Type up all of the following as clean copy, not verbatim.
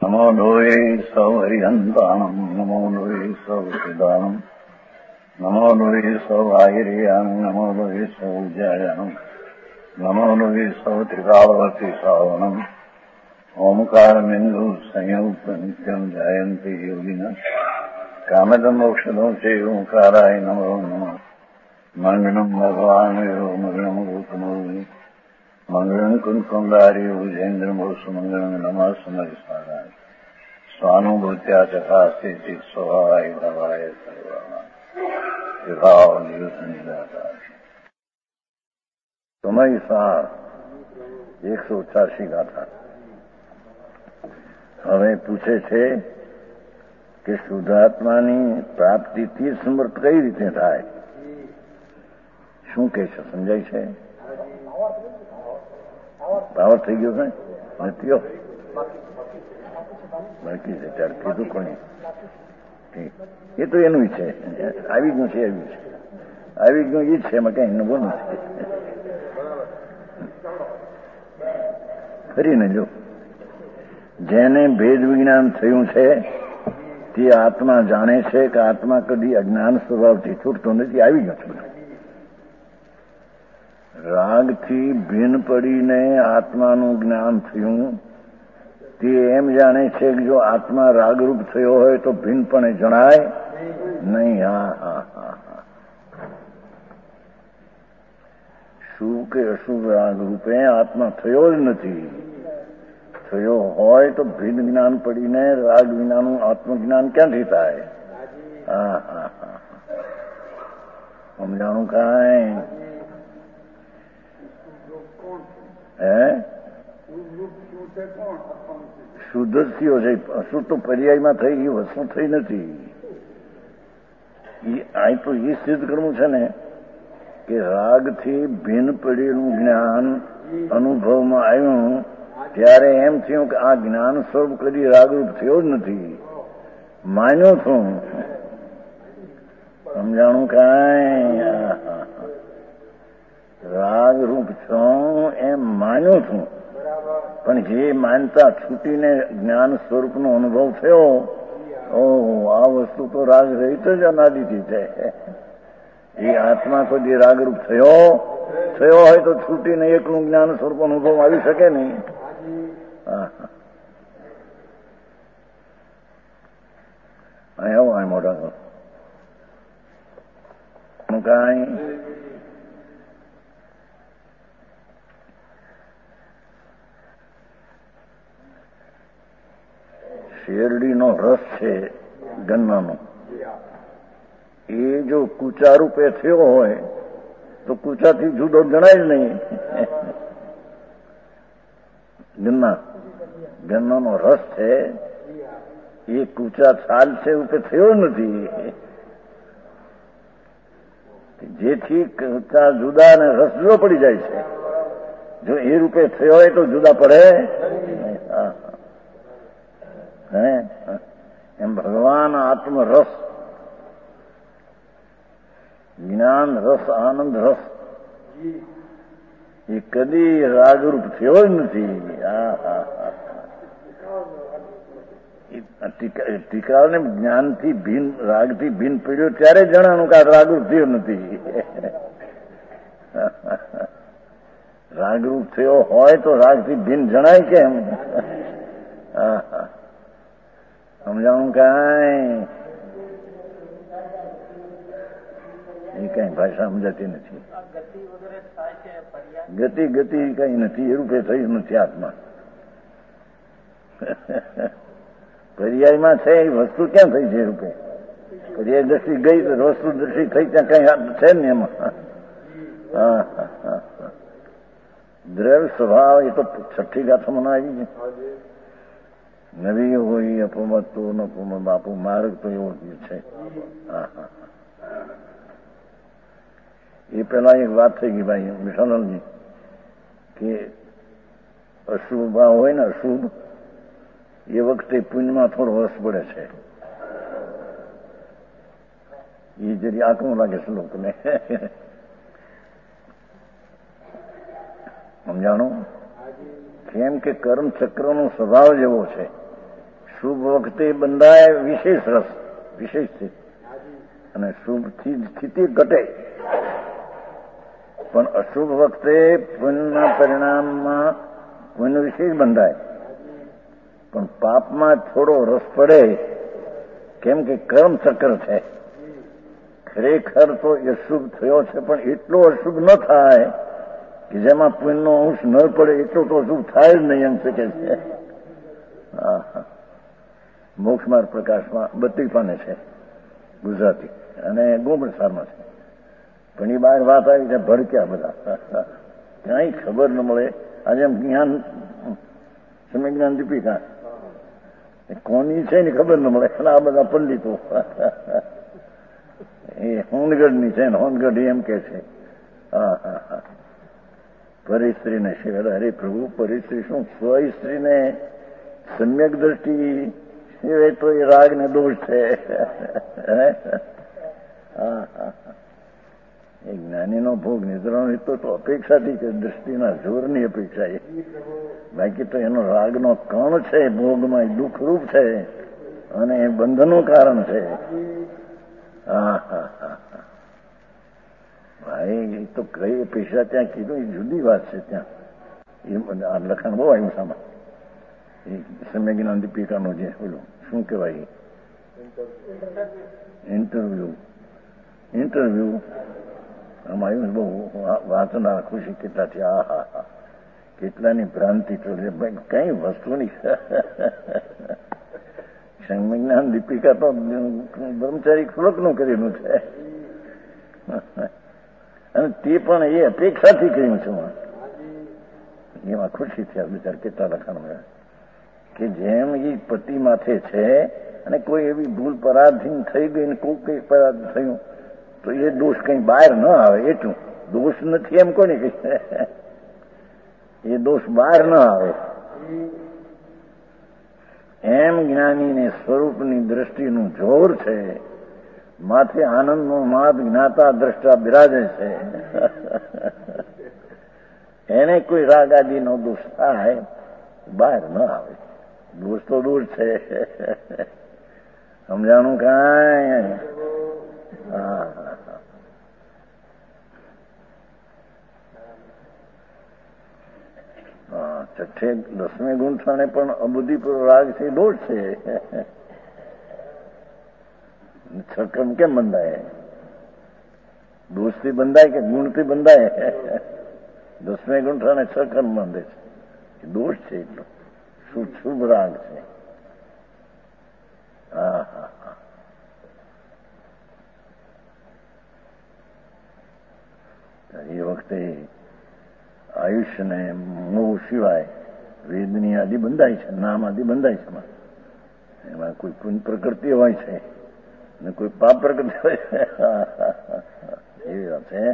નમો લોહે સૌ હરિહંતાણમ નમો લોહે સૌ સિદ્ધાણમ નમો લોહે સૌ આયર્યાણમ નમો લોહે સૌ જયાણમ નમો લોહે સૌ ત્રિકાળવતી સાવણમ ઓમકારમિંદુ સંયુક્ત નિત્યમ જાયંતી યોગિના કામદમ મોક્ષદો છે ઓંકારાય નમો નમઃ મંગળમ ભગવાન મંગળમ ગૌતમોહિ મંગળમ કુંકુંદારી વિજેન્દ્રમોસુ મંગળમ નમઃ સમરિસ્મરાય સ્વાનુભૂત્યા ચકાસ્તે ચિત સ્વભાવાય ભવાય સર્વમાં વિભાવ નિયુત નિરાકાર સમય સાર 188 ગાથા. હવે પૂછે છે કે શુદ્ધાત્માની પ્રાપ્તિથી સમર્થ કઈ રીતે થાય? શું કહે છે? સમજાય છે? પાવર થઈ ગયો છે? નથી બાકી છે. ત્યારે કીધું કોને? એ તો એનું છે. આવી ગયું છે. આવી ગયું એ જ છે. એમાં કઈ નવું નથી. ફરીને જો, જેને ભેદ વિજ્ઞાન થયું છે તે આત્મા જાણે છે કે આત્મા કદી અજ્ઞાન સ્વભાવથી છૂટતો નથી. આવી ગયો છે બધું. રાગથી ભિન્ન પડીને આત્માનું જ્ઞાન થયું તે એમ જાણે છે કે જો આત્મા રાગરૂપ થયો હોય તો ભિન્નપણે જણાય નહીં. શુભ કે અશુભ રાગ રૂપે આત્મા થયો જ નથી. થયો હોય તો ભિન્ન જ્ઞાન પડીને રાગ વિનાનું આત્મજ્ઞાન ક્યાંથી થાય? સમજાણું કાંઈ? શુદ્ધ જ થયો છે. અશુદ્ધ તો પર્યાયમાં થઈ, એ વસ્તુ થઈ નથી. આ તો એ સિદ્ધ કરવું છે ને કે રાગથી ભિન્ન પડેલું જ્ઞાન અનુભવમાં આવ્યું ત્યારે એમ થયું કે આ જ્ઞાન સ્વરૂપ કદી રાગરૂપ થયો જ નથી. માન્યો છું. સમજાણું કાંઈ? રાગરૂપ છું એમ માન્યો છું, પણ જે માનતા છૂટીને જ્ઞાન સ્વરૂપનો અનુભવ થયો, આ વસ્તુ તો રાગ રહિત જ અનાદિથી છે. એ આત્મા કોઈ રાગરૂપ થયો હોય તો છૂટીને એકલું જ્ઞાન સ્વરૂપ અનુભવ આવી શકે નહીં. અહીં મોટા કાંઈ શેરડીનો રસ છે ગન્નાનો, એ જો કૂચા રૂપે થયો હોય તો કૂચાથી જુદો જણાય જ નહીં. ગન્નાનો રસ છે એ કૂચા છાલ છે રૂપે થયો નથી. જેથી કૂચા જુદા અને રસ જુદો પડી જાય છે. જો એ રૂપે થયો હોય તો જુદા પડે. એમ ભગવાન આત્મરસ, જ્ઞાન રસ, આનંદ રસ એ કદી રાગરૂપ થયો જ નથી. ટીકાને જ્ઞાનથી ભિન્ન, રાગથી ભિન્ન પીડ્યો ત્યારે જણાનું કે આ રાગરૂપ થયો નથી. રાગરૂપ થયો હોય તો રાગથી ભિન્ન જણાય કેમ? સમજાણું કાંઈ? એ કઈ ભાષા સમજાતી નથી. ગતિ કઈ નથી. એ રૂપે થઈ નથી આત્મા. પર્યાયમાં છે એ વસ્તુ ક્યાં થઈ છે? એ રૂપે પર્યાય દ્રષ્ટિ ગઈ તો વસ્તુ દ્રષ્ટિ થઈ ત્યાં કઈ છે ને એમાં. દ્રવ્ય સ્વભાવ એ તો 6ઠ્ઠી ગાથામાં આવી છે. નવી હોય અપમત તો નપમત બાપુ માર્ગ તો એવો છે. એ પેલા એક વાત થઈ ગઈ ભાઈ વિશાલજી કે અશુભ ભાવ હોય ને, અશુભ એ વખતે પુણ્યમાં થોડો રસ પડે છે. એ જરી આંકડું લાગે છે લોકોને. સમજાણું? કેમ કે કર્મ ચક્રનો સ્વભાવ જ એવો છે શુભ વખતે બંધાય વિશેષ રસ, વિશેષ સ્થિતિ, અને શુભથી સ્થિતિ ઘટે. પણ અશુભ વખતે પુણ્યના પરિણામમાં પુણ્ય વિશેષ બંધાય, પણ પાપમાં થોડો રસ પડે. કેમ કે કર્મ ચક્ર છે. ખરેખર તો એ શુભ થયો છે, પણ એટલો અશુભ ન થાય કે જેમાં પુણ્યનો અંશ ન પડે એટલો તો અશુભ થાય જ નહીં એમ શકે છે. મોક્ષમાર્ગ પ્રકાશમાં 32 પાને છે ગુજરાતી, અને ગોમણસારમાં છે. પણ એ બહાર વાત આવી છે ભડક્યા બધા, ક્યાંય ખબર ન મળે. આજે એમ જ્ઞાન સમય જ્ઞાન દીપિકા કોની છે ને ખબર ન મળે. આ બધા પંડિતો એ હોનગઢની છે ને, હોનગઢ એમ કે છે પરિસ્ત્રીને શિવાય. અરે પ્રભુ, પરિસ્ત્રી શું? સ્વસ્ત્રીને સમ્યક દ્રષ્ટિ સિવાય તો એ રાગ ને દોષ છે. એ જ્ઞાનીનો ભોગ નિદ્રાનો તો અપેક્ષાથી કે દ્રષ્ટિના જોરની અપેક્ષા એ. બાકી તો એનો રાગનો કણ છે, ભોગમાં દુઃખરૂપ છે અને એ બંધનનું કારણ છે. ભાઈ એ તો કઈ અપેક્ષા ત્યાં કીધું એ જુદી વાત છે. ત્યાં એ આ લખાણ બહુ આવ્યું સામા. એ સમ્ય જ્ઞાન દીપિકાનું જે બોલું શું કહેવાય, ઇન્ટરવ્યુ આમાં આવ્યું બહુ વાંચનાર ખુશી કેટલા છે. કેટલાની ભ્રાંતિ તો કઈ વસ્તુની. સંજ્ઞાન દીપિકા તો બ્રહ્મચારી ખુલકનું કરેલું છે, અને તે પણ એ અપેક્ષાથી કર્યું છે. એમાં ખુશી થયા બિચાર કેટલા લખાણ મળ્યા કે જેમ એ પતિ માથે છે અને કોઈ એવી ભૂલ પરાધીન થઈ ગઈ ને કોઈ કઈ પરાધ થયું તો એ દોષ કઈ બહાર ન આવે. એટલું દોષ નથી એમ કોને કહે, એ દોષ બહાર ન આવે. એમ જ્ઞાનીને સ્વરૂપની દ્રષ્ટિનું જોર છે. માથે આનંદનો માદ જ્ઞાતા દ્રષ્ટા બિરાજે છે. એને કોઈ રાગ આદિનો દોષ થાય બહાર ન આવે. દોષ તો દૂર છે. સમજાણું કાંઈ? છઠ્ઠે 10મે ગુંઠાણે પણ અબુદ્ધિપૂર્વ રાગ છે, દોષ છે. છક્રમ કેમ બંધાય? દોષથી બંધાય કે ગુણથી બંધાય? 10મે ગુંઠાણે છક્રમ બાંધે છે, દોષ છે. એટલો શુભ રાગ છે. એ વખતે આયુષ્યને મોહ સિવાય વેદની આદિ બંધાય છે, નામ આદિ બંધાય છે. એમાં કોઈ પુણ્ય પ્રકૃતિ હોય છે અને કોઈ પાપ પ્રકૃતિ હોય છે. એવી વાત છે.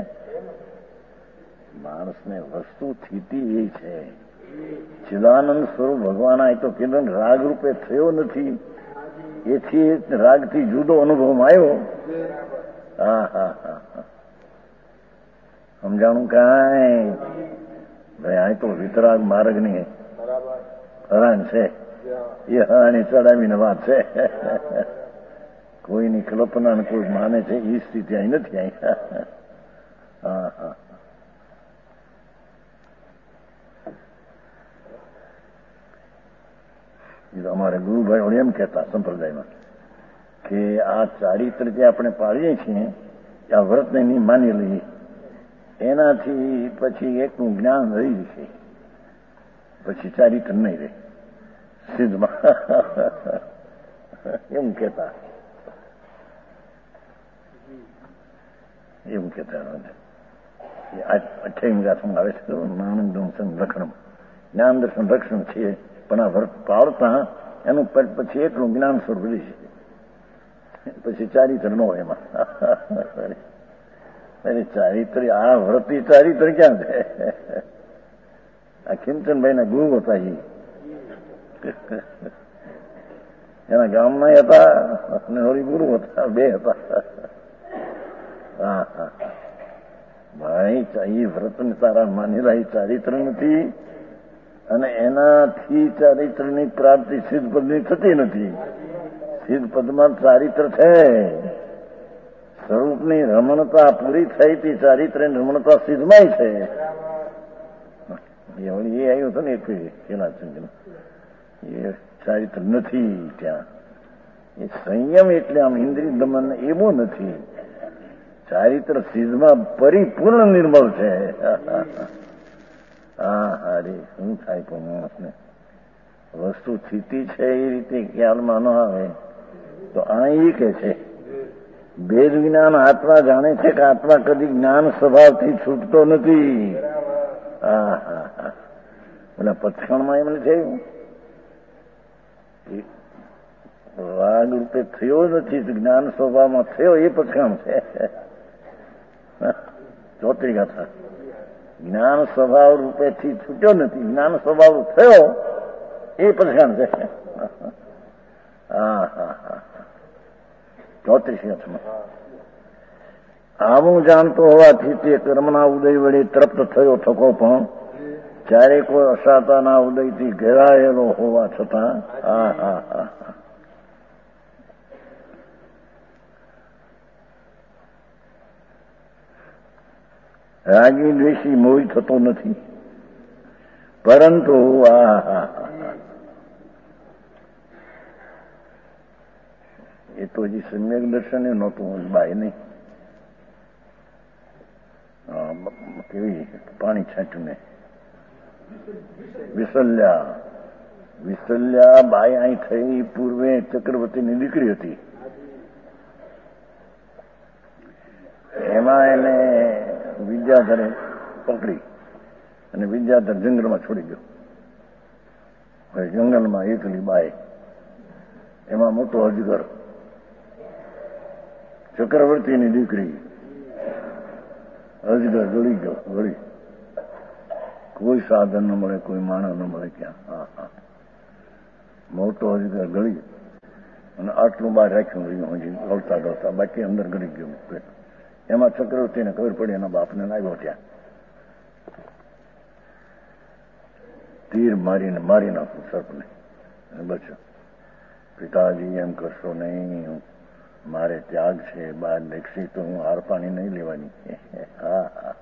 માણસને વસ્તુ સ્થિતિ એ છે. ચિદાનંદ સ્વરૂપ ભગવાન આ તો કીધું રાગ રૂપે થયો નથી, એથી રાગથી જુદો અનુભવમાં આવ્યો. સમજાણું કાંઈ? ભાઈ આ તો વિતરાગ માર્ગની હરાણ છે. એ હરાણી ચડાવીને વાત છે. કોઈની કલ્પના કોઈ માને છે એ સ્થિતિ અહીં નથી. અહીં અમારે ગુરુભાઈ એમ કહેતા સંપ્રદાયમાં કે આ ચારિત્ર જે આપણે પાળીએ છીએ આ વ્રતને નહીં માની લઈએ, એનાથી પછી એકનું જ્ઞાન રહી જશે, પછી ચારિત્ર નહીં રહે સિદ્ધમાં. એમ કહેતા અઠ્યાવીમી ગાથામાં આવે છે આનંદ દર્શન રક્ષણ, જ્ઞાન દર્શન રક્ષણ છે. પણ આ વ્રત પાળતા એનું પછી એટલું જ્ઞાન સ્વરૂપ રહી છે, પછી ચારિત્ર ન હોય એમાં. ચારિત્ર આ વ્રતી ચારિત્ર ક્યાં છે? આ ખીમચંદભાઈ ના ગુરુ હતા, એના ગામના હતા અને હોળી ગુરુ હતા, બે હતા. ભાઈ એ વ્રત ને તારા માનેલા એ ચારિત્ર નથી. અને એનાથી ચારિત્રની પ્રાપ્તિ સિદ્ધ પદની થતી નથી. સિદ્ધ પદમાં ચારિત્ર છે. સ્વરૂપની રમણતા પૂરી થઈ હતી, ચારિત્રની રમણતા સિદ્ધમાં છે. એ આવ્યું હતું ને પેલા એ ચારિત્ર નથી ત્યાં. એ સંયમ એટલે આમ ઇન્દ્રિય દમન એવું નથી. ચારિત્ર સિદ્ધમાં પરિપૂર્ણ નિર્મળ છે. હા હારે શું થાય પણ માણસને વસ્તુ સ્થિતિ છે એ રીતે ખ્યાલમાં ન આવે તો આ એ કે છે ભેદ વિનાનો આત્મા જાણે છે કે આત્મા કદી જ્ઞાન સ્વભાવથી છૂટતો નથી. હા હા હા પેલા પથખાણમાં એમને થયું રાગ રૂપે થયો નથી, જ્ઞાન સ્વભાવમાં થયો એ પથખાણ છે. ચોત્રી ગાથા જ્ઞાન સ્વભાવ રૂપેથી છૂટ્યો નથી, જ્ઞાન સ્વભાવ થયો એ પથખાણ છે. હા હા હા 34 આવું જાણતો હોવાથી તે કર્મના ઉદય વડે તૃપ્ત થયો થકો પણ જ્યારે કોઈ અસાતાના ઉદયથી ઘેરાયેલો હોવા છતાં હા હા હા રાગી દ્વેષી મોહી થતો નથી. પરંતુ આ એ તો હજી સમ્યક દર્શન એ નહોતું બાય નહીં. કેવી પાણી છાંટ્યું ને વિસલ્યા બાય અહીં થઈ પૂર્વે ચક્રવર્તીની દીકરી હતી. એમાં એને વિદ્યાધરે પકડી અને વિદ્યાધર જંગલમાં છોડી ગયો. હવે જંગલમાં એકલી બાય, એમાં મોટો અજગર, ચક્રવર્તીની દીકરી, અજગર ગળી ગયો. ગળી કોઈ સાધન ન મળે, કોઈ માણસ ન મળે ક્યાં. હા હા મોટો અજગર ગળી અને આટલું બહાર રાખ્યું રહ્યું હજી ગળતા ગળતા, બાકી અંદર ગળી ગયું. એમાં ચક્રવર્તીને ખબર પડી, એના બાપને લાગ્યો ત્યાં તીર મારી નાખું સર્પને. બચ્યો પિતાજી એમ કરશો નહીં, મારે ત્યાગ છે, બહાર દેખશી તો હું હાર પાણી નહીં લેવાની. હા હા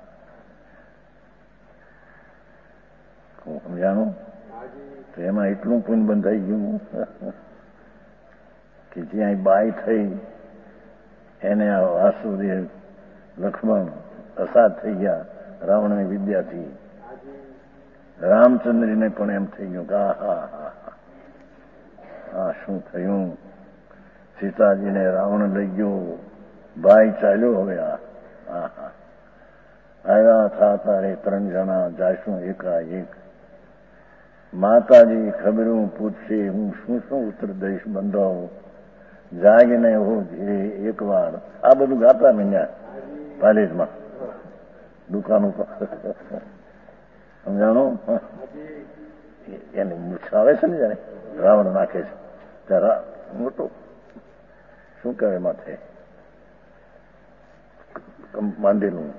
હું સમજાણું તો એમાં એટલું પુણ્ય બંધાઈ ગયું કે જ્યાં બાય થઈ એને આ વાસુદેવ લક્ષ્મણ અસાદ થઈ ગયા રાવણની વિદ્યાથી. રામચંદ્રને પણ એમ થઈ ગયું કે હા શું થયું. સીતાજીને રાવણ લઈ ગયો, ભાઈ ચાલ્યો. હવે આવ્યા થા તારે 3 જણા જાશું એકાએક. માતાજી ખબરું પૂછશે, હું શું ઉત્તર દઈશ બંધાવું. જાગીને હો ધીરે એકવાર. આ બધું ગાતા મીન્યા પાલેજમાં દુકાન ઉપર. સમજાણું? એની મૂછા આવે છે ને જાણે રાવણ નાખે છે ત્યારે મોટું શું કહેવાય માથે બાંધેલું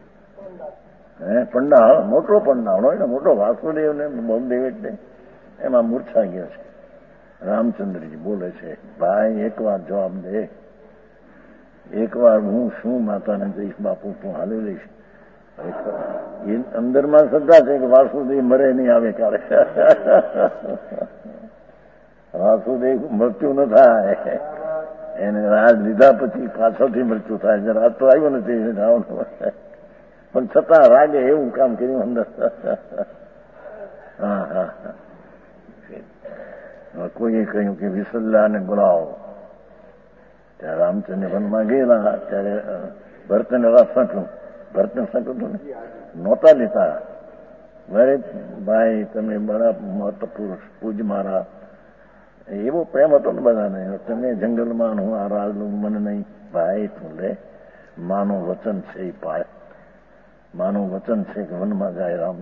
પંડાળ, મોટો પંડાળ હોય ને, મોટો વાસુદેવ ને બલદેવ એટલે એમાં મૂર્છા ગયો છે. રામચંદ્રજી બોલે છે, ભાઈ એકવાર જવાબ દે, એકવાર હું શું માતાને જઈશ, બાપુ તું હાલી લઈશ. એ અંદરમાં શ્રદ્ધા છે કે વાસુદેવ મરે નહીં, આવે ક્યારે વાસુદેવ મૃત્યુ ન થાય. એને રાજ લીધા પછી પાછળથી મૃત્યુ થાય. રાજ તો આવ્યો નથી રાવણ, પણ છતાં રાગે એવું કામ કર્યું અંદર. હા હા કોઈએ કહ્યું કે વિસલ્યાને બોલાવો. ત્યારે રામચંદ્ર વનમાં ગયેલા ત્યારે ભરતને સંકળું, ભરતને સંકળું ને નહોતા લેતા. મારે ભાઈ તમે બડા મહત્વ પુરુષ પૂજ મારા, એવો પ્રેમ હતો ને બધાને. તમે જંગલમાં હું આ રાજનું મન નહીં. ભાઈ તું લે, માનું વચન છે એ પાય. માનું વચન છે કે વનમાં જાય રામ.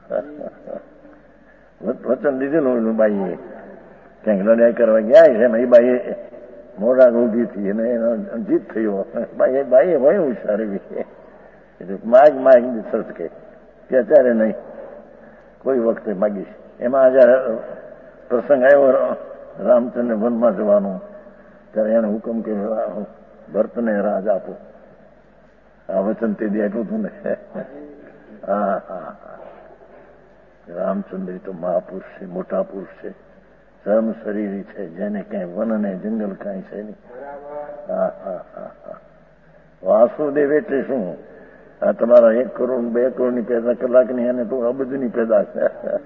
વચન લીધેલું બાઈએ ક્યાંક લડાઈ કરવા ગયા છે ને, એ બાઈએ મોડા ઊભી થઈ અને એનો જીત થયો. બાઈએ હોય હોશિયારી એટલે માગ સર્ચ કે અત્યારે નહીં, કોઈ વખતે માગીશ. એમાં આજે પ્રસંગ આવ્યો રામચંદ્ર વનમાં જવાનું, ત્યારે એને હુકમ કર્યો ભરતને રાજ આપો. આ વચન તે દી આપ્યું હતું ને. હા હા હા, રામચંદ્ર તો મહાપુરુષ છે, મોટા પુરુષ છે, ધર્મ શરીરી છે, જેને કઈ વન ને જંગલ કઈ છે નહીં. હા હા હા હા, વાસુદેવ એટલે શું? આ તમારા 1 કરોડ 2 કરોડની પેદા કલાકની એને તો અબજની પેદા છે.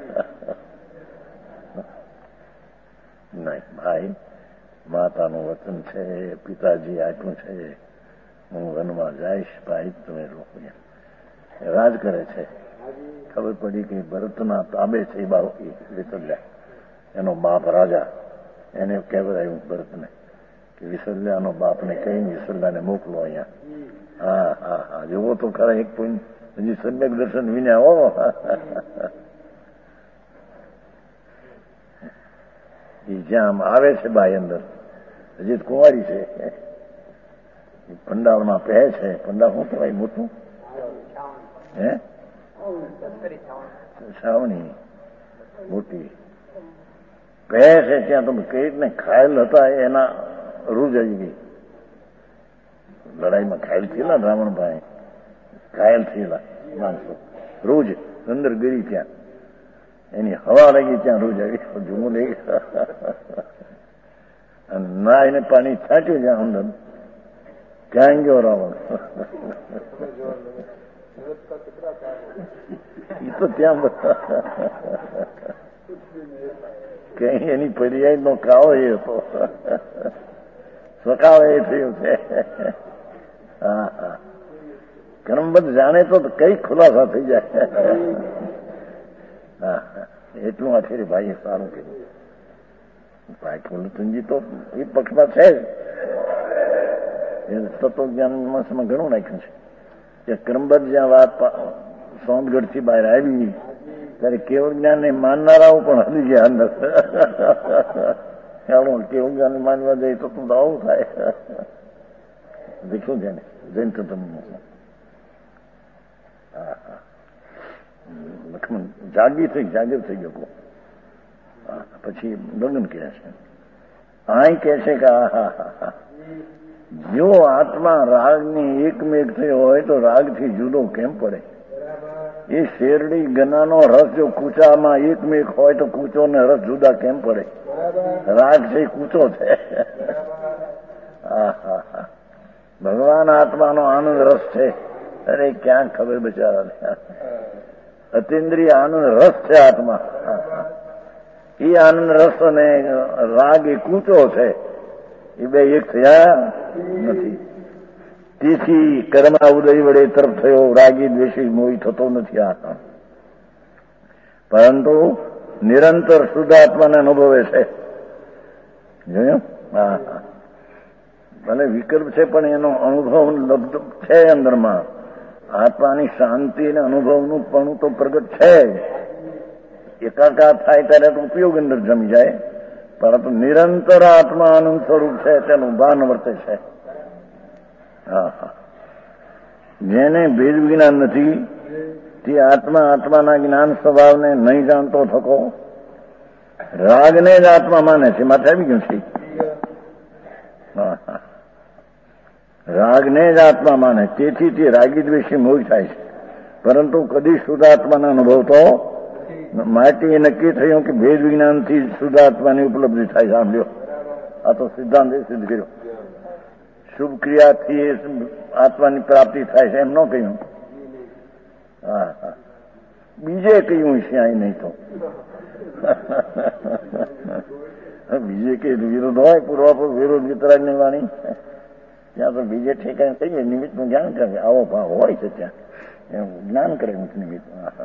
નહીં ભાઈ, માતાનું વચન છે, પિતાજી આપ્યું છે, હું વનમાં જઈશ ભાઈ, તમે રોક્યા. રાજ કરે છે. ખબર પડી કે ભરતના તાબે છે એ વિસલ્યા, એનો બાપ રાજા. એને કહેવાયું ભરતને કે વિસલ્યાનો બાપને કઈ વિસલ્યાને મોકલો અહીંયા. હા હા હા, જોવો તો ખરા એક પોઈન્ટ હજી સમ્યક દર્શન વિના હો. એ જ્યાં આવે છે બાઈ અંદર, હજી કુંવારી છે, પંડાળમાં પહે છે. પંડાળ શું કહેવાય મોટું? હે, છાવણી મોટી પહે છે. ત્યાં તો કઈ રીતને ખાયેલ હતા એના રૂજ આવી ગઈ. લડાઈમાં ઘાયલ થયેલા રાવણભાઈ, ઘાયલ થયેલા માણસો, રોજ અંદર ગરી ત્યાં એની હવા લાગી, ત્યાં રોજ આવી જુમો લઈ ગયા. ના એને પાણી છાંટ્યું જ્યાં અંદર, ક્યાં ગયો રાવણ? એ તો ત્યાં કઈ એની પર્યાય નો કાવો એ હતો, સ્વકાવ એ થયું છે. હા હા, કર્મબદ્ધ જાણે તો કઈ ખુલાસા થઈ જાય. હા હા, એટલું આખરે ભાઈએ સારું કીધું. ભાઈ કુલતનજી તો એ પક્ષમાં છે જ, તત્વજ્ઞાનમાં ઘણું નાખ્યું છે કે કર્મબદ્ધ જ્યાં વાત સોનગઢ થી બહાર આવી ત્યારે કેવળ જ્ઞાન ને માનનારાઓ પણ હજી ગયા અંદર. કેવળ જ્ઞાન માનવા જાય તો આવું થાય. દેખ્યું છે ને જૈન તત્વ. હા હા, લક્ષ્મણ જાગીર થઈ ગયો. પછી લગ્ન કર્યા છે. અહીં કે છે કે જો આત્મા રાગની એકમેક થયો હોય તો રાગથી જુદો કેમ પડે? એ શેરડી ગનાનો રસ જો કૂચામાં એકમેક હોય તો કૂચો ને રસ જુદા કેમ પડે? રાગ છે કૂચો છે. હા હા હા, ભગવાન આત્માનો આનંદ રસ છે. અરે ક્યાં ખબર બચારાને, અતિન્દ્રિય આનંદ રસ છે આત્મા. એ આનંદ રસ અને રાગ એ કૂચો છે, એ બે એક થયા નથી. તેથી કર્મના ઉદય વડે તરફ થયો રાગી દ્વેષી મોહી થતો નથી આત્મા, પરંતુ નિરંતર શુદ્ધાત્માને અનુભવે છે. જોયું? હા હા, ભલે વિકલ્પ છે પણ એનો અનુભવ લબ્ધ છે અંદરમાં. આત્માની શાંતિ અને અનુભવનું પણ તો પ્રગટ છે. એકાકાર થાય ત્યારે તો ઉપયોગ અંદર જમી જાય, પરંતુ નિરંતર આત્મા આનંદ સ્વરૂપ છે તેનું ભાન વર્તે છે. હા હા, જેને ભેદ જ્ઞાન નથી તે આત્માના જ્ઞાન સ્વભાવને નહીં જાણતો થકો રાગને જ આત્મા માને છે. માથે આવી ગયું છે. હા હા, રાગને જ આત્મા માને, તેથી તે રાગી દ્વેષી મોહ થાય છે, પરંતુ કદી શુદ્ધાત્માનો અનુભવ તો માટે એ નક્કી થયું કે ભેદ વિજ્ઞાનથી શુદ્ધાત્માની ઉપલબ્ધિ થાય. સાંભળ્યો? આ તો સિદ્ધાંત સિદ્ધ કર્યો. શુભ ક્રિયાથી આત્માની પ્રાપ્તિ થાય છે એમ ન કહ્યું. હા હા, બીજે કહ્યું છે અહીં, નહીં તો બીજે કઈ વિરોધ હોય, પૂર્વાપુર વિરોધ વિતરાગની વાણી, ત્યાં તો બીજે ઠેકાણે કહીએ નિમિત્તનું જ્ઞાન કરે. આવો ભાવ હોય છે ત્યાં, એનું જ્ઞાન કરે નિમિત્ત.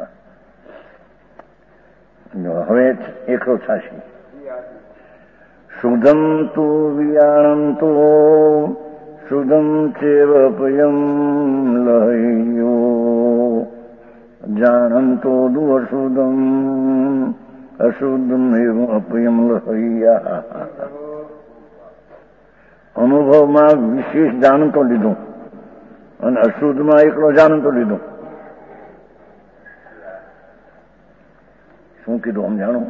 હવે 186 શુદ્ધમ તુ વિયાણંતો શુદ્ધમ ચેવ પયમ લહ્યો જાણંતો દુઃશુદ્ધમ અશુદ્ધમ એવ અપયમ લહ્યા. અનુભવમાં વિશેષ જાણતો લીધું અને અશુદ્ધમાં એકલો જાણતો લીધો. શું કીધું સમજાણું?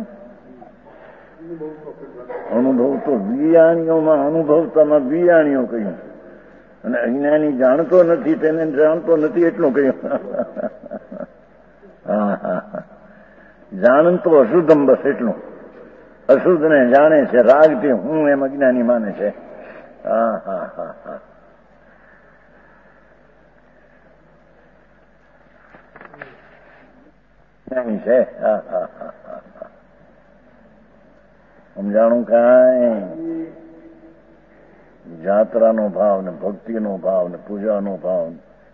અનુભવ તો વિયાણીઓમાં, અનુભવતામાં વિયાણીઓ કહ્યું, અને અજ્ઞાની જાણતો નથી તેને જાણતો નથી એટલું કહ્યું. હા હા હા, જાણતો અશુદ્ધમ, બસ એટલું. અશુદ્ધ ને જાણે છે રાગથી, હું એમ અજ્ઞાની માને છે. હા હા હા હા, જ્ઞાની છે. હા હા હા હા, સમજાણું? કાંઈ જાત્રાનો ભાવ ને ભક્તિનો ભાવ ને પૂજાનો ભાવ,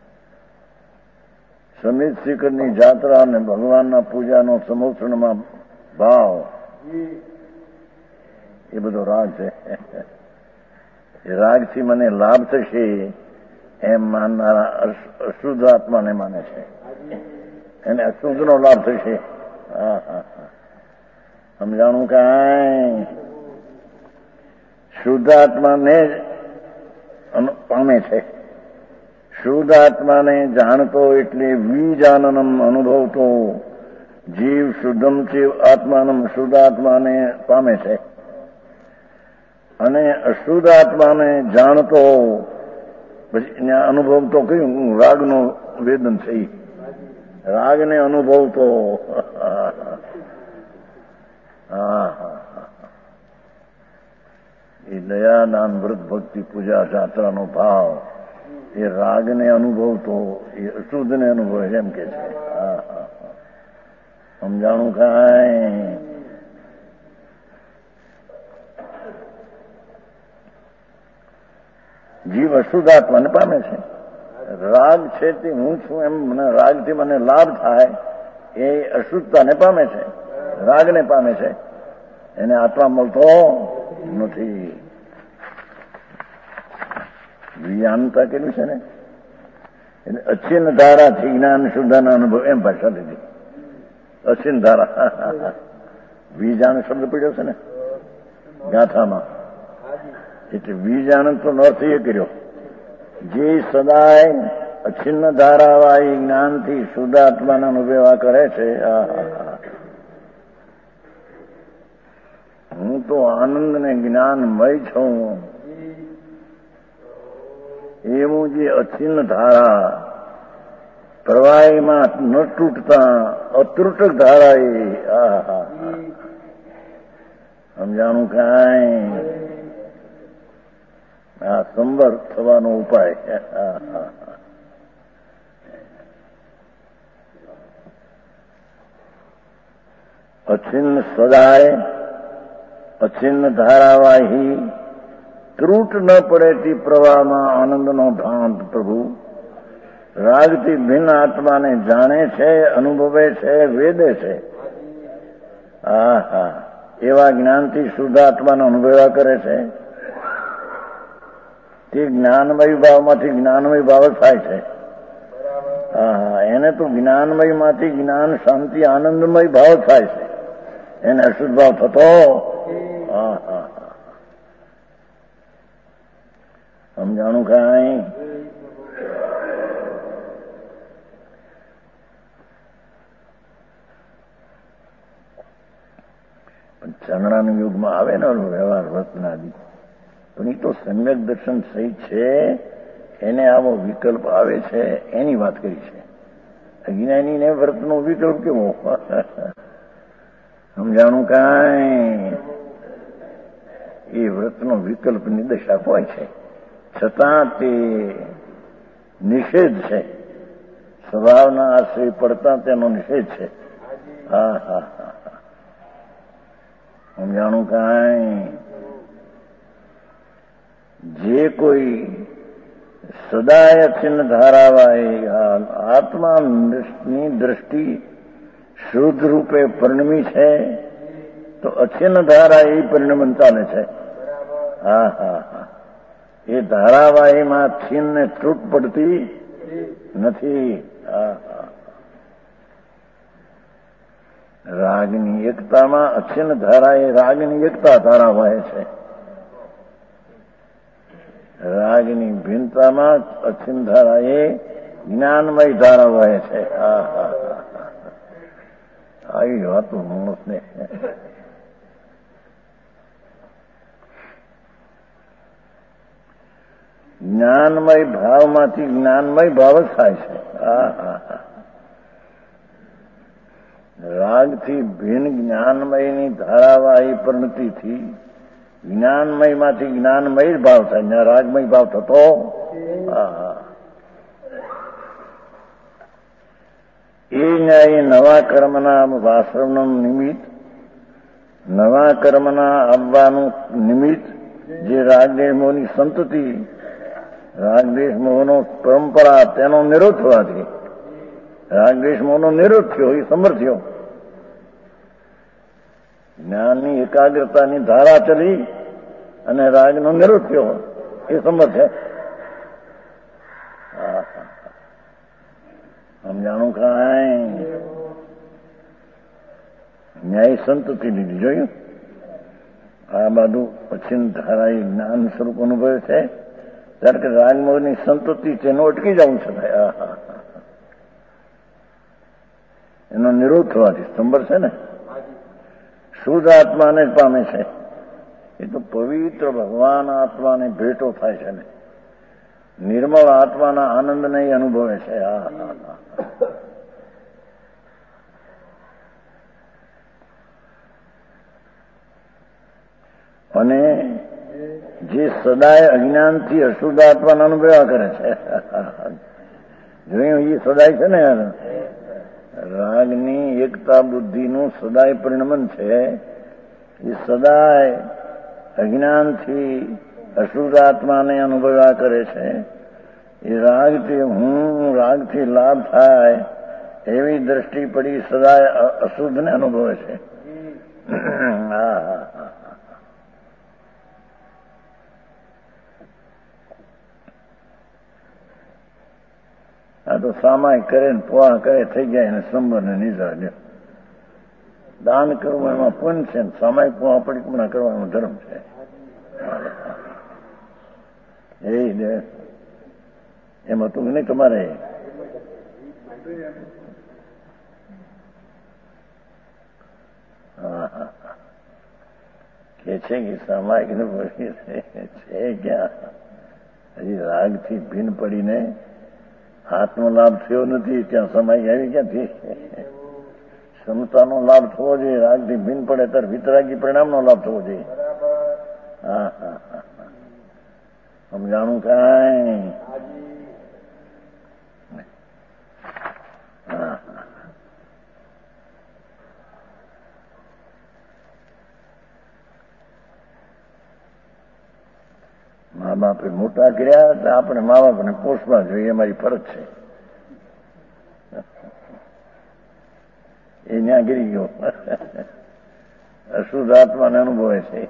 સમિત શિખરની જાત્રા અને ભગવાનના પૂજાનો સમોષણમાં ભાવ, એ બધો રાગ છે. એ રાગથી મને લાભ થશે એમ માનનારા અશુદ્ધ આત્માને માને છે, એને અશુદ્ધનો લાભ થશે. હા હા હા, સમજાણું? કાંઈ શુદ્ધ આત્માને પામે છે. શુદ્ધ આત્માને જાણતો એટલે વીજાનનમ અનુભવતો જીવ શુદ્ધમ ચીવ આત્માનમ, શુદ્ધ આત્માને પામે છે. અને અશુદ્ધ આત્માને જાણતો પછી અનુભવ તો કહ્યું રાગનો વેદન છે. રાગને અનુભવતો. હા હા, એ દયા દાન વ્રત ભક્તિ પૂજા જાત્રાનો ભાવ, એ રાગને અનુભવતો, એ અશુદ્ધને અનુભવે એમ કે છે. હા હા, સમજાણું? કાંઈ જીવ અશુદ્ધ આત્માને પામે છે. રાગ છે તે હું છું એમ મને રાગથી મને લાભ થાય, એ અશુદ્ધતાને પામે છે, રાગને પામે છે. એને આત્મા મળતો નથી. વિયાનતા કેટલું છે ને, એટલે અચિન ધારાથી જ્ઞાન શુદ્ધના અનુભવ, એમ ભાષા લીધી. અચિન ધારા, વીજાણ શબ્દ પડ્યો છે ને ગાથામાં, એટલે વીજાણ તો અર્થ એ કર્યો, જે સદાય અછિન્ન ધારાવાળી જ્ઞાનથી શુદ્ધ આત્માના અનુભવ કરે છે. હું તો આનંદ ને જ્ઞાનમય છું એવું જે અછિન્ન ધારા, પ્રવાહીમાં ન તૂટતા અતૂટક ધારા, એ સમજાણું? કાંઈ આ સંવર થવાનો ઉપાય. અછિન્ન સદાય અછિન્ન ધારાવાહી, ત્રુટ ન પડે તે પ્રવાહમાં આનંદનો ભાંત પ્રભુ રાગથી ભિન્ન આત્માને જાણે છે, અનુભવે છે, વેદે છે. હા હા, એવા જ્ઞાનથી શુદ્ધ આત્માનો અનુભવ કરે છે. તે જ્ઞાનમય ભાવમાંથી જ્ઞાનમય ભાવ થાય છે. હા, એને તો જ્ઞાનમય માંથી જ્ઞાન શાંતિ આનંદમય ભાવ થાય છે, એને અશુદ્ધ ભાવ થતો. હા હા, સમજાણું? કાંઈ પણ ચાંદડાના યુગમાં આવે ને વ્યવહાર વર્તનાદી, પણ એ તો સમ્યક દર્શન સહિત છે, એને આવો વિકલ્પ આવે છે એની વાત કરી છે. અજ્ઞાનીને વ્રતનો વિકલ્પ કેવો? સમજાણું? કાંઈ એ વ્રતનો વિકલ્પની દશા હોય છે, છતાં તે નિષેધ છે. સ્વભાવના આશ્રય પડતા તેનો નિષેધ છે. હા હા હા, સમજાણું? કાંઈ જે કોઈ સદાય અછિન્ન ધારાવાળી આત્માની દ્રષ્ટિ શુદ્ધ રૂપે પરિણમી છે, તો અછિન્ન ધારા એ પરિણમન ચાલે છે. હા હા હા, એ ધારાવાહીમાં છીનને તૂટ પડતી નથી. હા હા, રાગની એકતામાં અછિન્ન ધારા એ રાગની એકતા ધારા વહે છે. રાગની ભિન્નતામાં અછિન્ન ધારા એ જ્ઞાનમય ધારા વહે છે. હા હા, આવી વાતો માણસને જ્ઞાનમય ભાવમાંથી જ્ઞાનમય ભાવ જ થાય છે. રાગથી ભિન્ન જ્ઞાનમયની ધારાવાહી પરિણતિથી જ્ઞાનમયમાંથી જ્ઞાનમય જ ભાવ થાય, જ્યાં રાગમય ભાવ થતો. એ ન્યાય નવા કર્મના વાસવનું નિમિત્ત, નવા કર્મના આવવાનું નિમિત્ત જે રાગદેશ મોહની સંતતિ, રાગદેશ મોહનો પરંપરા, તેનો નિરોધ થવાથી રાગદેશ મોહનો નિરોધ થયો, એ સમર્થ થયો. જ્ઞાનની એકાગ્રતાની ધારા ચલી અને રાગનો નિરોધ થયો, એ સમર્થ છે. સમજાણું કાંઈ ન્યાય સંતતિ લીધી, જોયું? આ બધું પછી ધારા એ જ્ઞાન સ્વરૂપ અનુભવે છે. ત્યારે કે રાગમોહની સંતતિ છે એનું અટકી જવું છે. એનો નિરોધ થવાથી સ્તંભર છે ને, શુદ્ધ આત્માને જ પામે છે. એ તો પવિત્ર ભગવાન આત્માને ભેટો થાય છે ને, નિર્મળ આત્માના આનંદને અનુભવે છે. અને જે સદાય અજ્ઞાનથી અશુદ્ધ આત્માનો અનુભવ કરે છે, જોયું? એ સદાય છે ને, રાગની એકતા બુદ્ધિનું સદાય પરિણમન છે. એ સદાય અજ્ઞાનથી અશુદ્ધ આત્માને અનુભવ્યા કરે છે. એ રાગથી રાગથી લાભ થાય એવી દ્રષ્ટિ પડી સદાય અશુદ્ધને અનુભવે છે. આ તો સામાય કરે ને પોવા કરે થઈ જાય ને સંબર ને નિઝા લે. દાન કરવું એમાં પુણ્ય છે, સામાય પોવા પડી કરવાનો ધર્મ છે. એમ હતું નહીં તમારે? કે છે કે સામાયિક છે ક્યાં? હજી રાગથી ભિન્ન પડીને આત્મલાભ થયો નથી, ત્યાં સમાય આવી ક્યાંથી? ક્ષમતાનો લાભ થવો જોઈએ. રાગથી ભિન્ન પડે ત્યારે વિતરાગી પરિણામનો લાભ થવો જોઈએ. સમજાણું કાંઈ? મા બાપે મોટા કર્યા તો આપણે મા બાપને પોષવા જોઈએ, અમારી ફરજ છે. એ ત્યાં ગીરી ગયો, અશુદ્ધ આત્માને અનુભવે છે.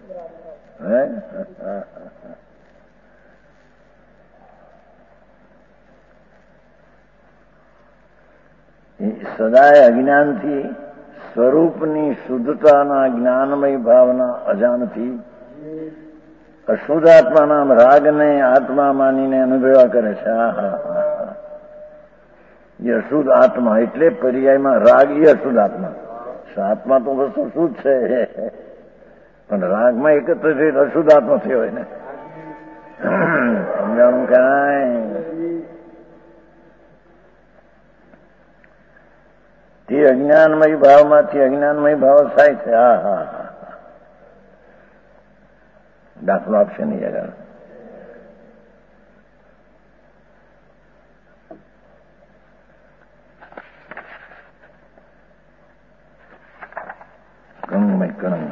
સદાય અજ્ઞાનથી સ્વરૂપની શુદ્ધતાના જ્ઞાનમય ભાવના અજાણથી અશુદ્ધ આત્માના રાગને આત્મા માનીને અનુભવ્યા કરે છે. એ અશુદ્ધ આત્મા એટલે પર્યાયમાં રાગ એ અશુદ્ધ આત્મા. આત્મા તો વસ્તુ શુદ્ધ છે, પણ રાગમાં એકત્ર થઈ અશુદ્ધ આત્મા થયો હોય ને. સમજાણું કાંઈ? તે અજ્ઞાનમય ભાવમાંથી અજ્ઞાનમય ભાવ થાય છે. દાખલો આપશે નહીં આગળ. કણમય કણમ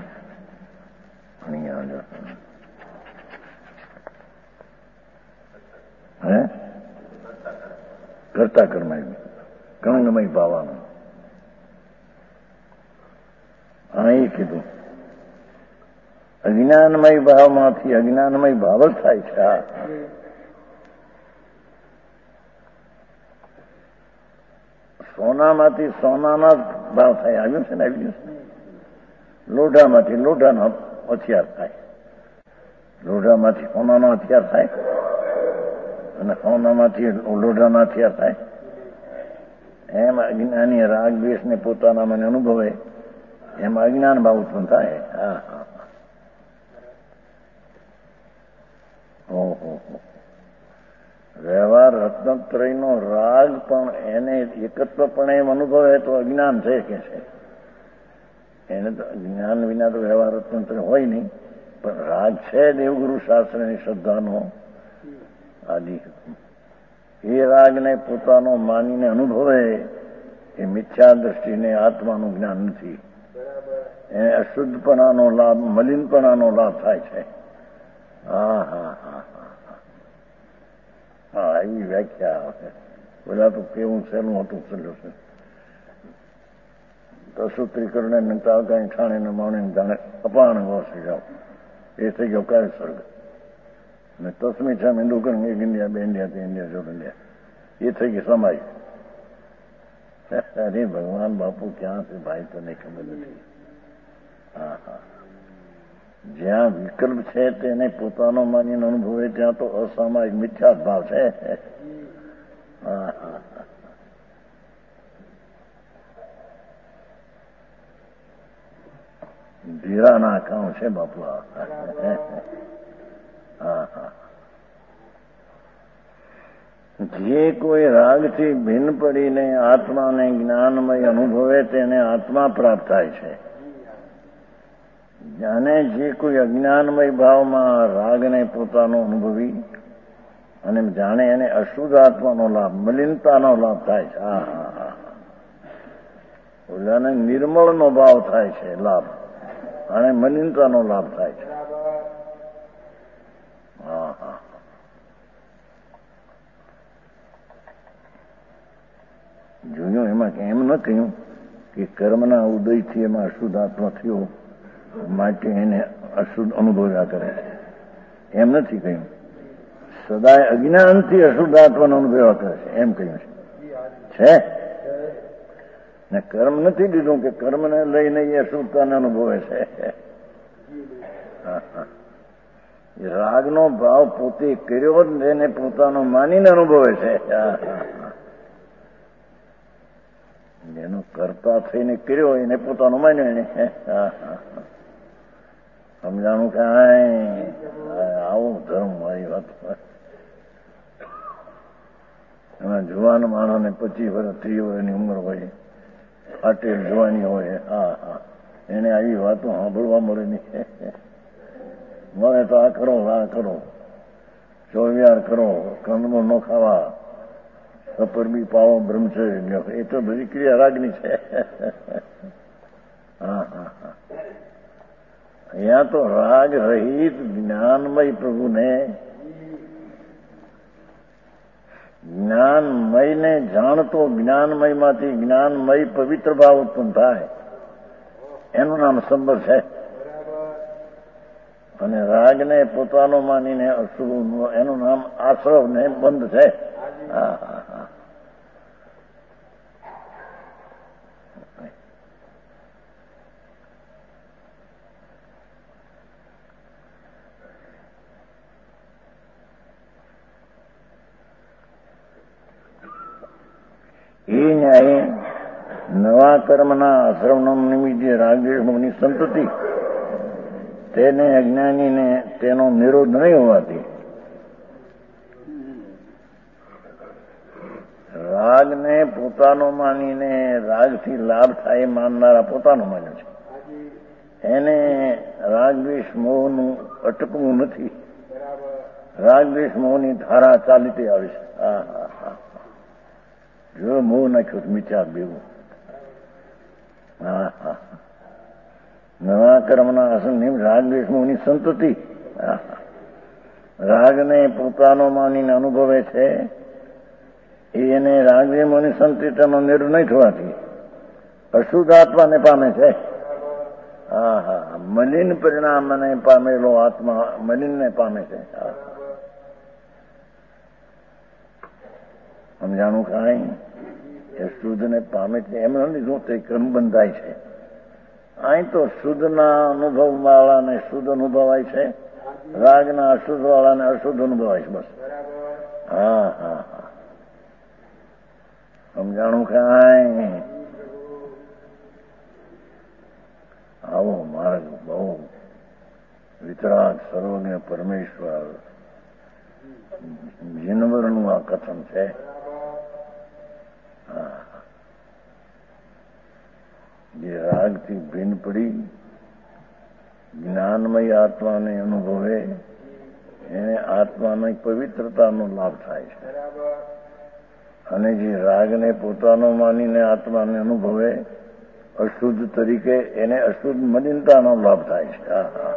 કરતા કર્મય કણમય ભાવાનું. એ કીધું અજ્ઞાનમય ભાવમાંથી અજ્ઞાનમય ભાવ જ થાય છે. સોનામાંથી સોનાના ભાવ થાય. આવ્યું છે ને? આવી ગયું છે. લોઢામાંથી લોઢાનો હથિયાર થાય. લોઢામાંથી સોનાનો હથિયાર થાય અને સોનામાંથી લોઢાનો હથિયાર થાય. એમ અજ્ઞાની રાગ દ્વેષને પોતાના મને અનુભવે એમ અજ્ઞાન ભાવ ઉત્પન્ન થાય. હા હા. ઓહો. વ્યવહાર રત્નત્રયનો રાગ પણ એને એકત્વપણે એમ અનુભવે તો અજ્ઞાન છે કે છે. એને તો જ્ઞાન વિના તો વ્યવહાર રત્નત્રય હોય નહીં, પણ રાગ છે દેવગુરુ શાસ્ત્રની શ્રદ્ધાનો આદિ. એ રાગને પોતાનો માનીને અનુભવે એ મિથ્યા દ્રષ્ટિને આત્માનું જ્ઞાન નથી. એને અશુદ્ધપણાનો લાભ, મલિનપણાનો લાભ થાય છે. હા હા હા હા, એવી વ્યાખ્યા આવે. બધા તો કેવું સહેલું હતું ચલ્યું છે. તસુત્રીકરણે નતા કઈ ઠાણે માણે જાણે અપાણ વસે જાઓ. એ થઈ ગયો કાય સ્વર્ગ. ને તસ્મી છે હિન્દુ કરીને એક ઇન્ડિયા, બે ઇન્ડિયા, તે ઇન્ડિયા, જો ઇન્ડિયા, એ થઈ ગઈ સમાય. અરે ભગવાન બાપુ ક્યાં છે ભાઈ, તને ખબર નથી. હા હા. જ્યાં વિકલ્પ છે તેને પોતાનો માનીને અનુભવે ત્યાં તો અસામાયિક મિથ્યા ભાવ છે. હા હા. ધીરાના કામ છે બાપુ. હા હા. જે કોઈ રાગથી ભિન્ન પડીને આત્માને જ્ઞાનમય અનુભવે તેને આત્મા પ્રાપ્ત થાય છે. અને જે કોઈ અજ્ઞાનમય ભાવમાં રાગને પોતાનો અનુભવી અને જાણે એને અશુદ્ધ આત્માનો લાભ, મલિનતાનો લાભ થાય છે. હા હા હા. ઓલાને નિર્મળનો ભાવ થાય છે લાભ, અને મલિનતાનો લાભ થાય છે. હા હા. જોયું એમાં એમ ન કહ્યું કે કર્મના ઉદયથી એમાં અશુદ્ધ આત્મા થયો માટે એને અશુદ્ધ અનુભવ્યા કરે, એમ નથી કહ્યું. સદાય અજ્ઞાનથી અશુદ્ધ આત્માનો અનુભવ્યા કરે છે એમ કહ્યું છે. ને કર્મ નથી દીધું કે કર્મને લઈને એ અશુદ્ધતાને અનુભવે છે. રાગનો ભાવ પોતે કર્યો જ એને પોતાનો માનીને અનુભવે છે. એનો કરતા થઈને કર્યો એને પોતાનો માન્યો એને. સમજાણું કાંઈ આવું ધર્મ મારી વાત. એમાં જુવાન માણસને 25 વર્ષ 30 વર્ષની ઉંમર હોય, ફાટેલ જવાની હોય. હા હા. એને આવી વાતો સાંભળવા મળે નહીં. મને તો આ કરો, આ કરો, ચોવિયાર કરો, કંદમો ન ખાવા, સપરબી પાવો, બ્રહ્મચર્ય, એ તો બધી ક્રિયા રાગની છે. હા હા હા. અહીંયા તો રાગ રહિત જ્ઞાનમય પ્રભુને, જ્ઞાનમયને જાણતો જ્ઞાનમયમાંથી જ્ઞાનમય પવિત્ર ભાવ ઉત્પન્ન થાય એનું નામ સંબર છે. અને રાગને પોતાનો માનીને અશુભ એનું નામ આશ્રવ ને બંધ છે. હા હા હા. એ ન્યાય નવા કર્મના આશ્રમ નિમિત્તે રાગદ્વેષની સંતતિ તેને અજ્ઞાનીને તેનો નિરોધ નહીં હોવાથી રાગને પોતાનો માનીને રાગથી લાભ થાય માનનારા પોતાનો માન્યો છે. એને રાગદ્વેષ મોહનું અટકવું નથી. રાગદ્વેષ મોહની ધારા ચાલીતી આવે છે. હા હા હા. જો મોહ નાખ્યો મિથ્યા બેવું. હા હા. નવા કર્મના આસન રાગદ્વેષ મોહની સંતતિ રાગને પોતાનો માનીને અનુભવે છે. એને રાગદ્વેષ મોહની સંતતિનો નિર્ણય નહીં થવાથી અશુદ્ધ આત્માને પામે છે. હા હા. મલિન પરિણામને પામેલો આત્મા મલિનને પામે છે. સમજાણું કાંઈ? એ શુદ્ધને પામે છે એમ નથી તે કર્મ બંધાય છે. અહીં તો શુદ્ધના અનુભવ વાળાને શુદ્ધ અનુભવાય છે, રાગના અશુદ્ધ વાળાને અશુદ્ધ અનુભવાય છે. બસ. હા હા હા. સમજાણું કાંઈ? આવો માર્ગ બહુ વિતરાગ સર્વજ્ઞ પરમેશ્વર જીનવરનું આ કથન છે. જે રાગથી ભિન્ન પડી જ્ઞાનમય આત્માને અનુભવે એને આત્માની પવિત્રતાનો લાભ થાય છે. અને જે રાગને પોતાનો માનીને આત્માને અનુભવે અશુદ્ધ તરીકે એને અશુદ્ધ મલિનતાનો લાભ થાય છે.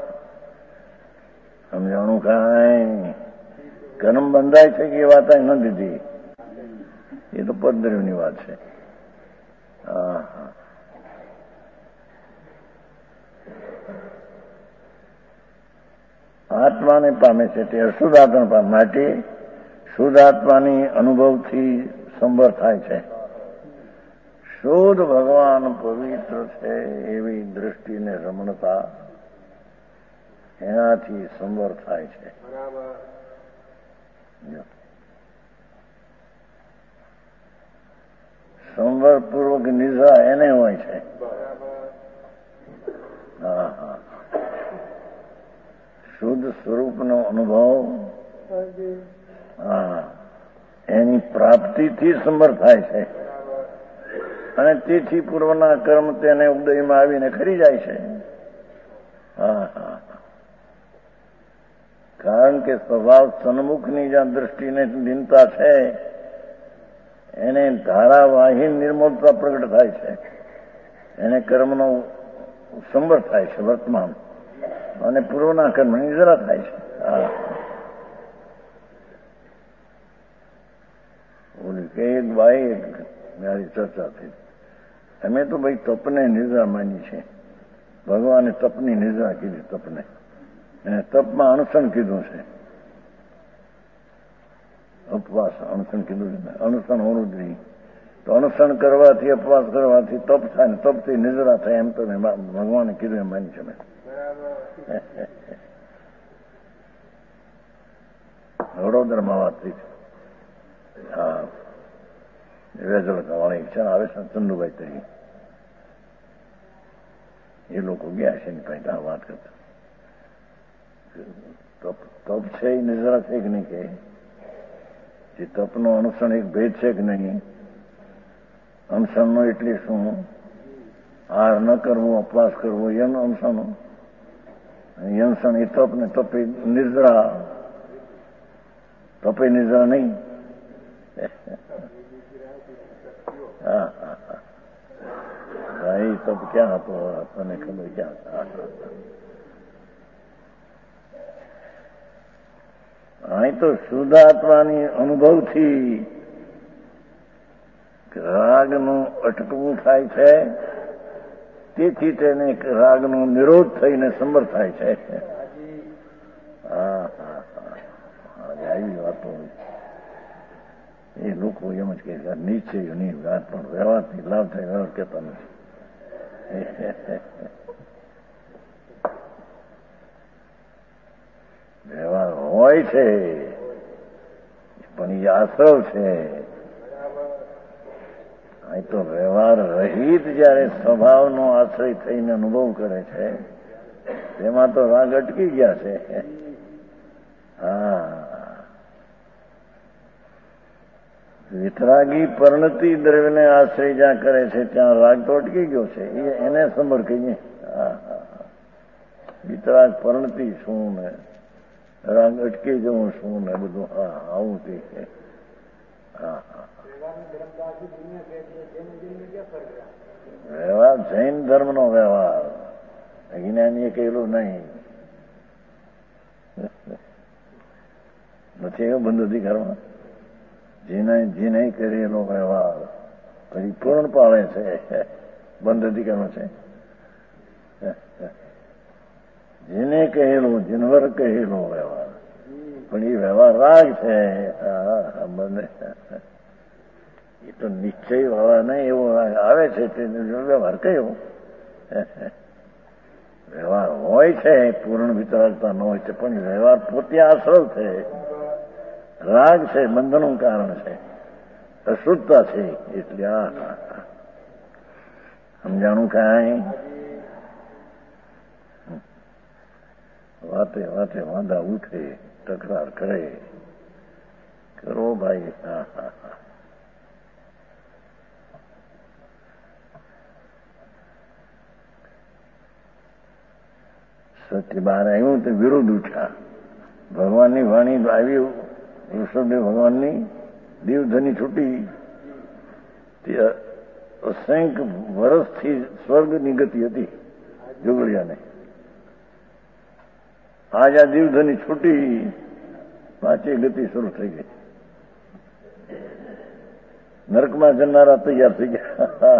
સમજાણું કાંઈ? કર્મ બંધાય છે કે એ વાત ન દીધી, એ તો પદ્ધતિની વાત છે. આત્માને પામે છે તે અશુદ્ધ આત્મા પામે, માટે શુદ્ધ આત્માની અનુભવથી સંભર થાય છે. શુદ્ધ ભગવાન પવિત્ર છે એવી દૃષ્ટિને રમણતા એનાથી સંભર થાય છે. સંવરપૂર્વક નિદ્રા એને હોય છે. શુદ્ધ સ્વરૂપનો અનુભવ એની પ્રાપ્તિથી સંભર થાય છે. અને તેથી પૂર્વના કર્મ તેને ઉદયમાં આવીને ખરી જાય છે. કારણ કે સ્વભાવ સન્મુખની જ્યાં દ્રષ્ટિને લીનતા છે એને ધારાવાહી નિર્મળતા પ્રગટ થાય છે. એને કર્મનો સંભર થાય છે વર્તમાન, અને પૂર્વના કર્મ નિદ્રા થાય છે. બોલી કે એક ભાઈ મારી ચર્ચા થઈ, અમે તો ભાઈ તપને નિદ્રા માની છે. ભગવાને તપની નિદ્રા કીધી. તપને એને તપમાં અણસન કીધું છે. ઉપવાસ અણસન કીધું છે. અણસન હોવું જ નહીં. તો અણસન કરવાથી ઉપવાસ કરવાથી તપ થાય ને તપથી નિદ્રા થાય એમ તો ભગવાને કીધું એમ માની છે. વડોદરામાં વાત થઈ છે. વેજલકાવાળી ઈચ્છા આવે છે ચંદુભાઈ તરી, એ લોકો ગયા છે એની પાસે આ વાત કરતા. તપ છે એ નિદ્રા છે કે નહીં, કે જે તપનો અનુસરણ એક ભેદ છે કે નહીં? અનુસરણનો એટલે શું? આહાર ન કરવો, ઉપવાસ કરવો એનું અનુસરણ. યંસણ એ તપ ને તપે નિદ્રા. તપે નિદ્રા નહીં. ભાઈ તપ ક્યાં હતો તને ખબર? ક્યાં? અહીં તો શુદ્ધ આત્માની અનુભવથી રાગનું અટકવું થાય છે. તેથી તેને રાગનો નિરોધ થઈને સંભર થાય છે. આવી વાતો એ લોકો એમ જ કે નિશ્ચયની વાત પણ વ્યવહારથી લાભ થાય, વ્યવહાર કહેતા નથી. વ્યવહાર હોય છે પણ એ આશ્રવ છે. અહીં તો વ્યવહાર રહિત જયારે સ્વભાવનો આશ્રય થઈને અનુભવ કરે છે તેમાં તો રાગ અટકી ગયા છે. વિતરાગી પરિણતિ દ્રવ્યને આશ્રય જ્યાં કરે છે ત્યાં રાગ તો અટકી ગયો છે. એને સંભળ કહીએ. વિતરાગ પરિણતિ શું ને રાગ અટકી જવું શું ને બધું. આવું તે છે. વ્યવહાર જૈન ધર્મનો વ્યવહાર, અજ્ઞાનીએ કહેલું નહીં. નથી એવો બંધ અધિકારમાં જેને કરેલો વ્યવહાર પરિપૂર્ણ પાડે છે. બંધ અધિકારમાં છે. જેને કહેલો જીનવર કહેલો વ્યવહાર, પણ એ વ્યવહાર રાગ છે. એ તો નિશ્ચય વ્યવહાર નહીં, એવો આવે છે તે વ્યવહાર કયો? વ્યવહાર હોય છે પૂર્ણ વિતરાગતા ન હોય છે, પણ વ્યવહાર પોતે આશ્રવ છે. રાગ છે, બંધનનું કારણ છે. અશુદ્ધતા છે. એટલે આ સમજાણું કાંઈ? વાતે વાતે વાંધા ઉઠે, તકરાર કરે, કરો ભાઈ. હા હા હા. સત્ય બહાર આવ્યું તો વિરોધ ઉઠ્યા. ભગવાનની વાણી આવી, ઋષભદેવ ભગવાનની દેવધની છૂટી. તે અસંખ્ય વર્ષથી સ્વર્ગની ગતિ હતી જોગળિયાને. આજ આ દેવધની છૂટી, પાછી ગતિ શરૂ થઈ ગઈ. નરકમાં જનારા તૈયાર થઈ ગયા.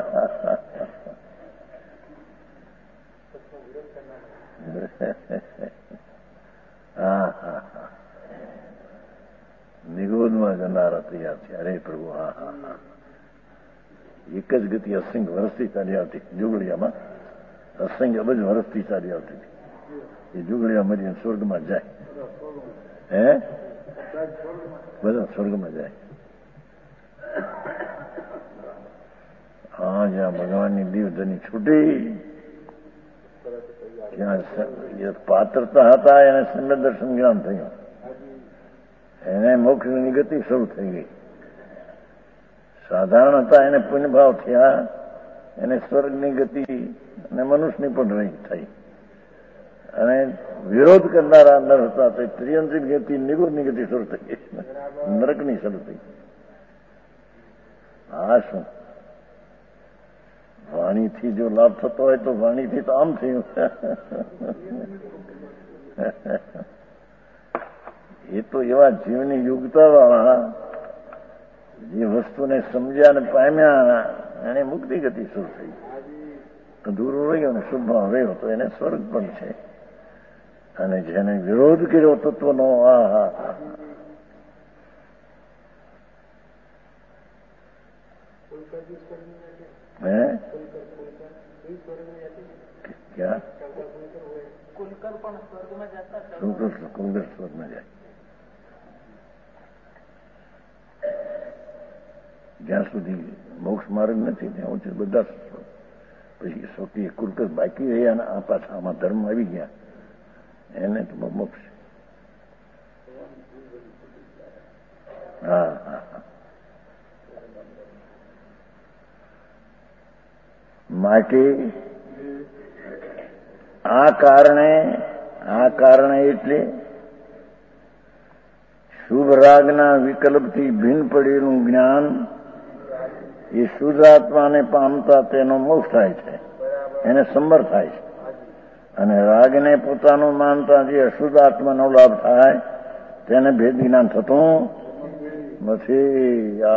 હા હા હા. નિરોધમાં જનારા તૈયાર છે. અરે પ્રભુ. હા હા હા. એક જ ગતિ અસંખ્ય વર્ષથી ચાલી આવતી જોગળિયામાં. અસંખ્ય અબજ વર્ષથી ચાલી આવતી હતી. એ જોગળિયા મરીને સ્વર્ગમાં જાય. હે બધા સ્વર્ગમાં જાય. હા, જ્યાં ભગવાનની દેવધની છૂટી ત્યાં પાત્રતા હતા, એને સમ્યક દર્શન જ્ઞાન થયું. એને મોક્ષની ગતિ શરૂ થઈ ગઈ. સાધારણ હતા, એને પુણ્યભાવ થયા, એને સ્વર્ગની ગતિ અને મનુષ્યની પણ રહી થઈ. અને વિરોધ કરનારા નર હતા તે ત્રિયંત્રિક ગતિ, નિગુણની ગતિ શરૂ થઈ ગઈ, નરકની શરૂ થઈ. હા, શું વાણીથી જો લાભ થતો હોય તો વાણીથી તો આમ થયું. એ તો એવા જીવની યોગ્યતા વાળા જે વસ્તુને સમજ્યા અને પામ્યા, એને મુક્તિ ગતિ શરૂ થઈ. અધૂરો રહ્યો ને શુભ રહ્યો તો એને સ્વર્ગ પણ છે. અને જેને વિરોધ કર્યો તત્વનો, આ હા હે ક્યાં કુલકર સ્વર્ગમાં જાય. જ્યાં સુધી મોક્ષ માર્ગ નથી ત્યાં સુધી બધા પછી સૌથી કુલકર બાકી રહ્યા અને આ પાછા આમાં ધર્મ આવી ગયા, એને તો મોક્ષ. હા હા હા. માટે આ કારણે એટલે શુભ રાગના વિકલ્પથી ભિન્ન પડેલું જ્ઞાન એ શુદ્ધ આત્માને પામતા તેનો મોક્ષ થાય છે, એને સંબર થાય છે. અને રાગને પોતાનું માનતા જે અશુદ્ધ આત્માનો લાભ થાય તેને ભેદ જ્ઞાન થતું નથી.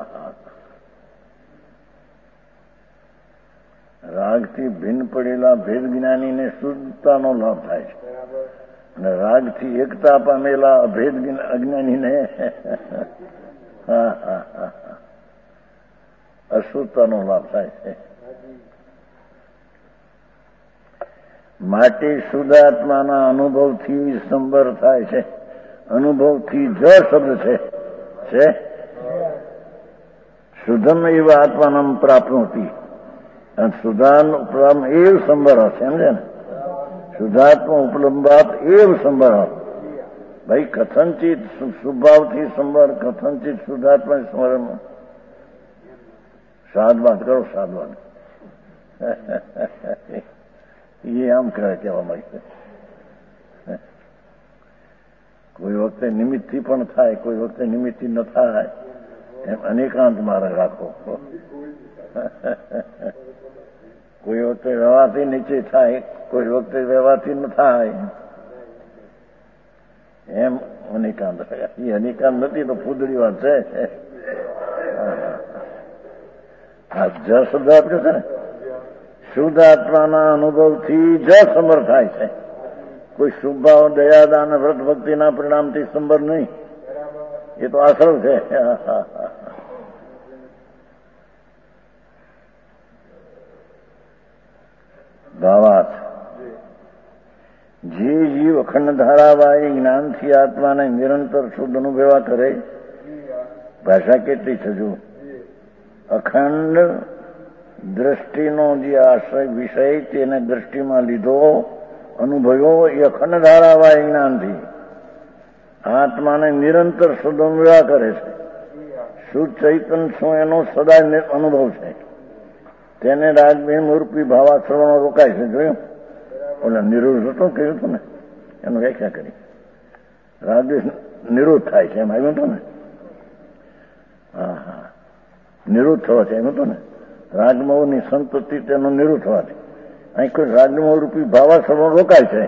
રાગથી ભિન્ન પડેલા ભેદ જ્ઞાનીને શુદ્ધતાનો લાભ થાય છે, અને રાગથી એકતા પામેલા અભેદ અજ્ઞાનીને અશુદ્ધતાનો લાભ થાય છે. માટે શુદ્ધાત્માના અનુભવથી સંબર થાય છે. અનુભવથી જ શબ્દ છે શુદ્ધમ એવા આત્માનમ પ્રાપ્નોતિ. શુદ્ધાત્મ એવ સંબર સમજે ને, શુદ્ધાત્મા ઉપલંબાત એવ સંબર. ભાઈ કથનચિત શુભાવથી સંબર, કથનચિત શુદ્ધાત્મા સ્મરણ. સાદવાદ કરો, સાદવાદ. એ આમ કહેવા માંગે. કોઈ વખતે નિમિત્તથી પણ થાય, કોઈ વખતે નિમિત્તથી ન થાય, એમ અનેકાંત મારે રાખો. કોઈ વખતે વ્યવહારથી નીચે થાય, કોઈ વખતે વ્યવહારથી ન થાય, એમ અનેકાંત. એ અનેકાંત નથી તો ફૂદડી વાત છે. આ જ શબ્દ આપ્યો છે ને, શુદ્ધ આત્માના અનુભવથી જ સંબર થાય છે. કોઈ શુભાવ, દયાદાન, વ્રત ભક્તિના પરિણામથી સંબર નહીં. એ તો આશ્રમ છે. ભાવાર્થ જે જીવ અખંડ ધારાવાહી જ્ઞાનથી આત્માને નિરંતર શુદ્ધ અનુભવા કરે, ભાષા કેટલી છે જો, અખંડ દ્રષ્ટિનો જે આશ્રય વિષય તેને દ્રષ્ટિમાં લીધો, અનુભવ્યો, એ અખંડ ધારાવાહિક જ્ઞાનથી આત્માને નિરંતર સદોમ્યા કરે છે. શુદ્ધ ચૈતન શું એનો સદા અનુભવ છે. તેને રાગદ્વેષ રૂપી ભાવાશ્રવણો રોકાય છે. જોયું? ઓલા નિરોધ હતો કહ્યું હતું ને, એનું વ્યાખ્યા કરી. રાગદ્વેષ નિરોધ થાય છે એમ આવ્યું હતું ને. હા હા, નિરોધ થવાથી એમ હતું ને. રાગમોહની સંતતિ તેનો નિરોધ થવાથી. અહીં કોઈ રાગમોહ રૂપી ભાવાશ્રવણ રોકાય છે.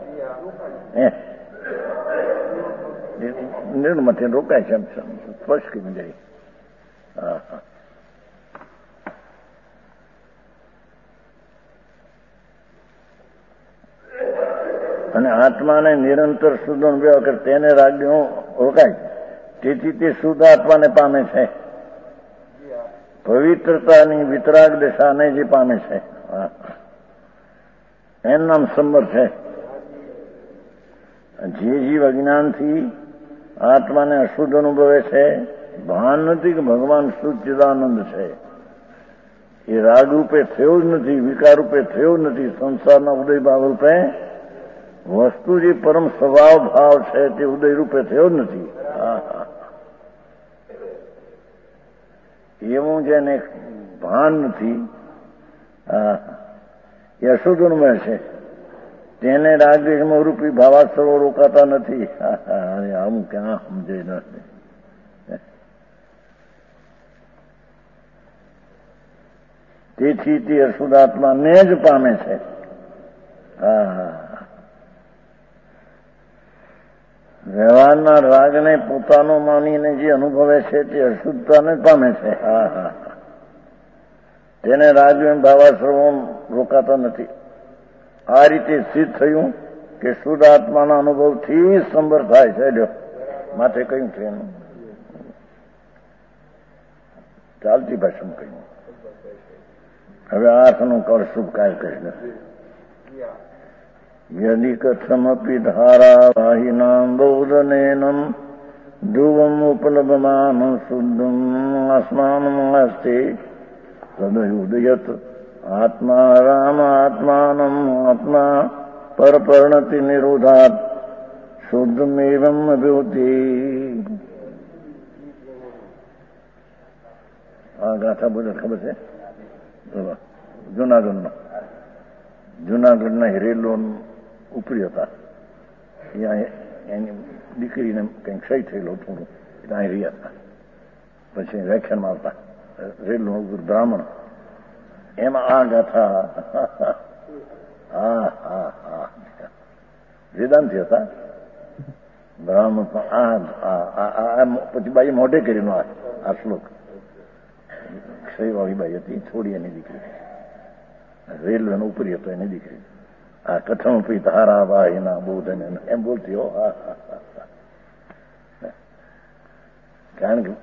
નિર્ણયમાંથી રોકાય છે એમ સ્પષ્ટ કરી જાય. હા હા. અને આત્માને નિરંતર શુદ્ધ અનુભવ કરે તેને રાગનો રોકાય. તેથી તે શુદ્ધ આત્માને પામે છે. પવિત્રતાની વિતરાગ દશાને જે પામે છે એનું નામ સંબર છે. જે જીવ અજ્ઞાનથી આત્માને અશુદ્ધ અનુભવે છે, ભાન નથી કે ભગવાન શુદ્ધ ચિદાનંદ છે. એ રાગ રૂપે થયો જ નથી, વિકાર રૂપે થયો જ નથી, સંસારના ઉદય ભાવ રૂપે વસ્તુ જે પરમ સ્વભાવ ભાવ છે તે ઉદય રૂપે થયો જ નથી. એવું જેને ભાન નથી, એ અશુદ્ધ અનુભવે છે. તેને રાગદ્વેષમાં રૂપી ભાવાસરો રોકાતા નથી. આમ ક્યાં સમજે નથી. તેથી તે અશુદ્ધાત્માને જ પામે છે. વ્યવહારના રાગને પોતાનો માનીને જે અનુભવે છે તે અશુદ્ધતાને જ પામે છે. તેને રાગદ્વેષ ભાવાસરો રોકાતા નથી. આ રીતે સિદ્ધ થયું કે શુદ્ધ આત્માના અનુભવથી સંબર થાય છે. લ્યો માથે કયું છે એનું ચાલતી ભાષામાં કહ્યું. હવે આઠનું કર શુભ કાય કહી યદિ કથમપી ધારાવાહિનામ બૌદ્ધનેનમ ધ્રુવમ ઉપલબ્ધમાન શુદ્ધમ આસ્માનમસ્તે તદયુદયત આત્મા રામ આત્માનમ આત્મા પરપર્ણતિ નિરોધાત શુદ્ધમેવમ અભ્યુતિ. આ ગાથા બોલે ખબર છે? જુનાગઢના હિરેલોન ઉપરી હતા. એની દીકરીને કંઈક સહી થયેલો થોડું એટલે અહીં રહ્યા હતા. પછી વ્યાખ્યાનમાં આવતા રેલોન ઉપર બ્રાહ્મણ એમાં આ ગાથા વેદાંતિ હતા. બ્રાહ્મણ પછી બાઈ મોઢે કરીને આ શ્લોક ક્ષયવાળી બાઈ હતી, થોડી એની દીકરી. રેલવે ઉપરી હતો એની દીકરી. આ કથમ પી ધારાવાહી ના બોધન એમ બોલતી હો. કારણ કે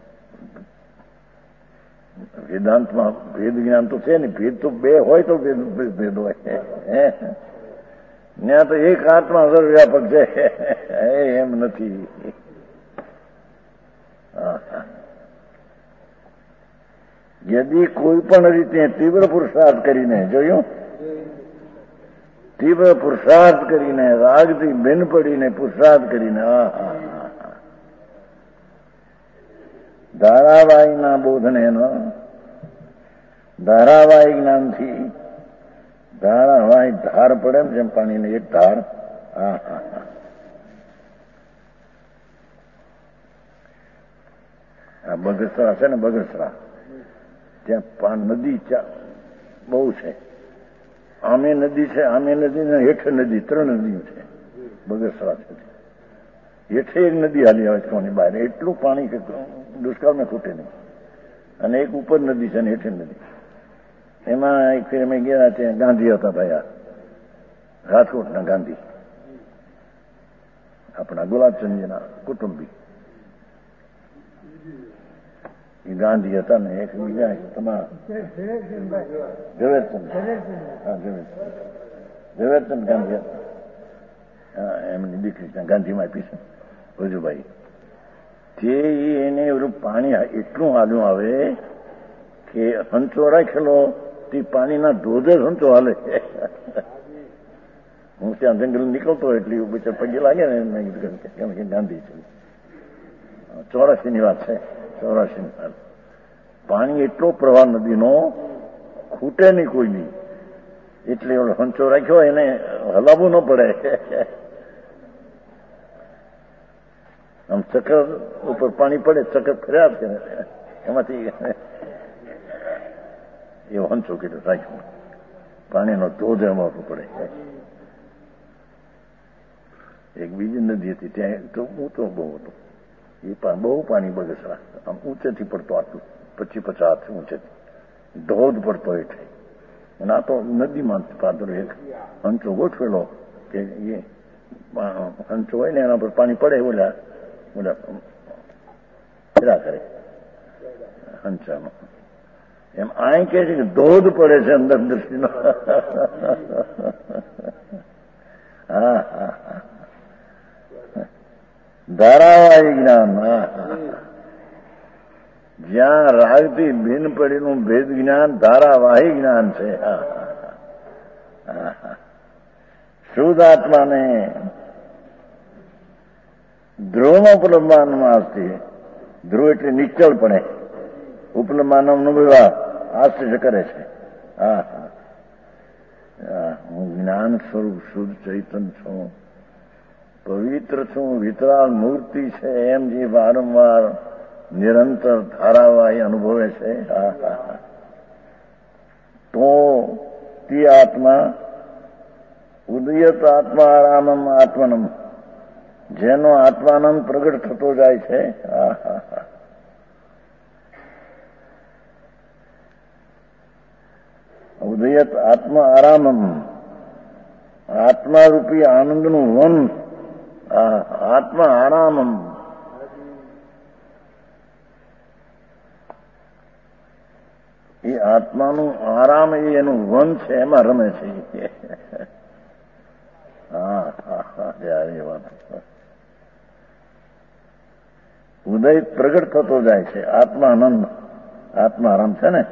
વેદાંતમાં ભેદ જ્ઞાન તો છે ને. ભેદ તો બે હોય તો ભેદ હોય. ત્યાં તો એક આત્મા સર્વવ્યાપક છે, એમ નથી. યદિ કોઈ પણ રીતે તીવ્ર પુરુષાર્થ કરીને, જોયું, તીવ્ર પુરુષાર્થ કરીને, રાગથી ભિન્ન પડીને પુરુષાર્થ કરીને, ધારાવાહિકના બોધને ધારાવાહિક જ્ઞાનથી ધારાવાહિક ધાર પડે એમ, જેમ પાણીની એક ધાર. આ બગસરા છે ને, બગસરા ત્યાં નદી બહુ છે. આમે નદી છે, આમે નદી ને હેઠ નદી, ત્રણ નદીઓ છે. બગસરા છે, હેઠે એક નદી હાલી આવે છે કોની બહાર. એટલું પાણી કે દુષ્કાળમાં ખૂટે નહીં. અને એક ઉપર નદી છે ને હેઠે નદી. એમાં એક ફેર અમે ગયા ત્યાં ગાંધી હતા ભાઈ, રાજકોટના ગાંધી, આપણા ગુલાબચંદજીના કુટુંબી. એ ગાંધી હતા ને એક બીજા તમારા ઝવેરચંદ, ઝવેરચંદ ગાંધી હતા. એમની દીકરી ગાંધીમાં આપી છે ભજુભાઈ. તે એને પાણી એટલું હાલ્યું આવે કે હંચો રાખેલો તે પાણીના ધોધે જ હંચો હાલે. હું ત્યાં જંગલ નીકળતો એટલે બિચાર પગે લાગે ને મેં કીધું કે ગાંધી છે. 84 વાત છે. 84 વાત. પાણી એટલો પ્રવાહ નદીનો ખૂટે નહીં કોઈની, એટલે હંચો રાખ્યો એને હલાવવું ન પડે. આમ ચક્કર ઉપર પાણી પડે, ચક્કર ફર્યા છે એમાંથી એવો હંચો કીધો રાખ્યો. પાણીનો ધોધ એમાં પડે. એક બીજી નદી હતી ત્યાં તો ઊંચો બહુ હતો, એ બહુ પાણી બગસરા, આમ ઊંચેથી પડતો, આટલું 25-50 હાથ ઊંચેથી ધોધ પડતો એટલે. અને આ તો નદીમાં પાદર એક હંચો ગોઠવેલો કે એ હંચો હોય ને એના પર પાણી પડે ઓલા ફેરા કરે હંચામાં. એમ આ કે છે કે ધોધ પડે છે અંદર દ્રષ્ટિનો. હા હા હા, ધારાવાહી જ્ઞાન. જ્યાં રાગથી ભિન્ન પડેલું ભેદ જ્ઞાન ધારાવાહી જ્ઞાન છે. શુદ્ધ આત્માને ધ્રુવનો ઉપલબ્ધમાનમાં અસ્તિ. ધ્રુવ એટલે નિશ્ચળ પડે, ઉપલબ્ધમાન અનુભવા આશ્ચર્ય કરે છે. હા હા, હું જ્ઞાન સ્વરૂપ શુદ્ધ ચૈતન્ય છું, પવિત્ર છું, વિતરાગ મૂર્તિ છે, એમ જે વારંવાર નિરંતર ધારાવાહી અનુભવે છે. તો તે આત્મા ઉદયત આત્મા આરામમ આત્મનમ, જેનો આત્માનંદ પ્રગટ થતો જાય છે. ઉદયત આત્મા આરામમ, આત્મારૂપી આનંદનું વન. આત્મા આરામમ, એ આત્માનું આરામ એ એનું વન છે, એમાં રમે છે. હા હા હા, એ વાત. ઉદય પ્રગટ થતો જાય છે, આત્માનંદ, આત્મારામ છે ને.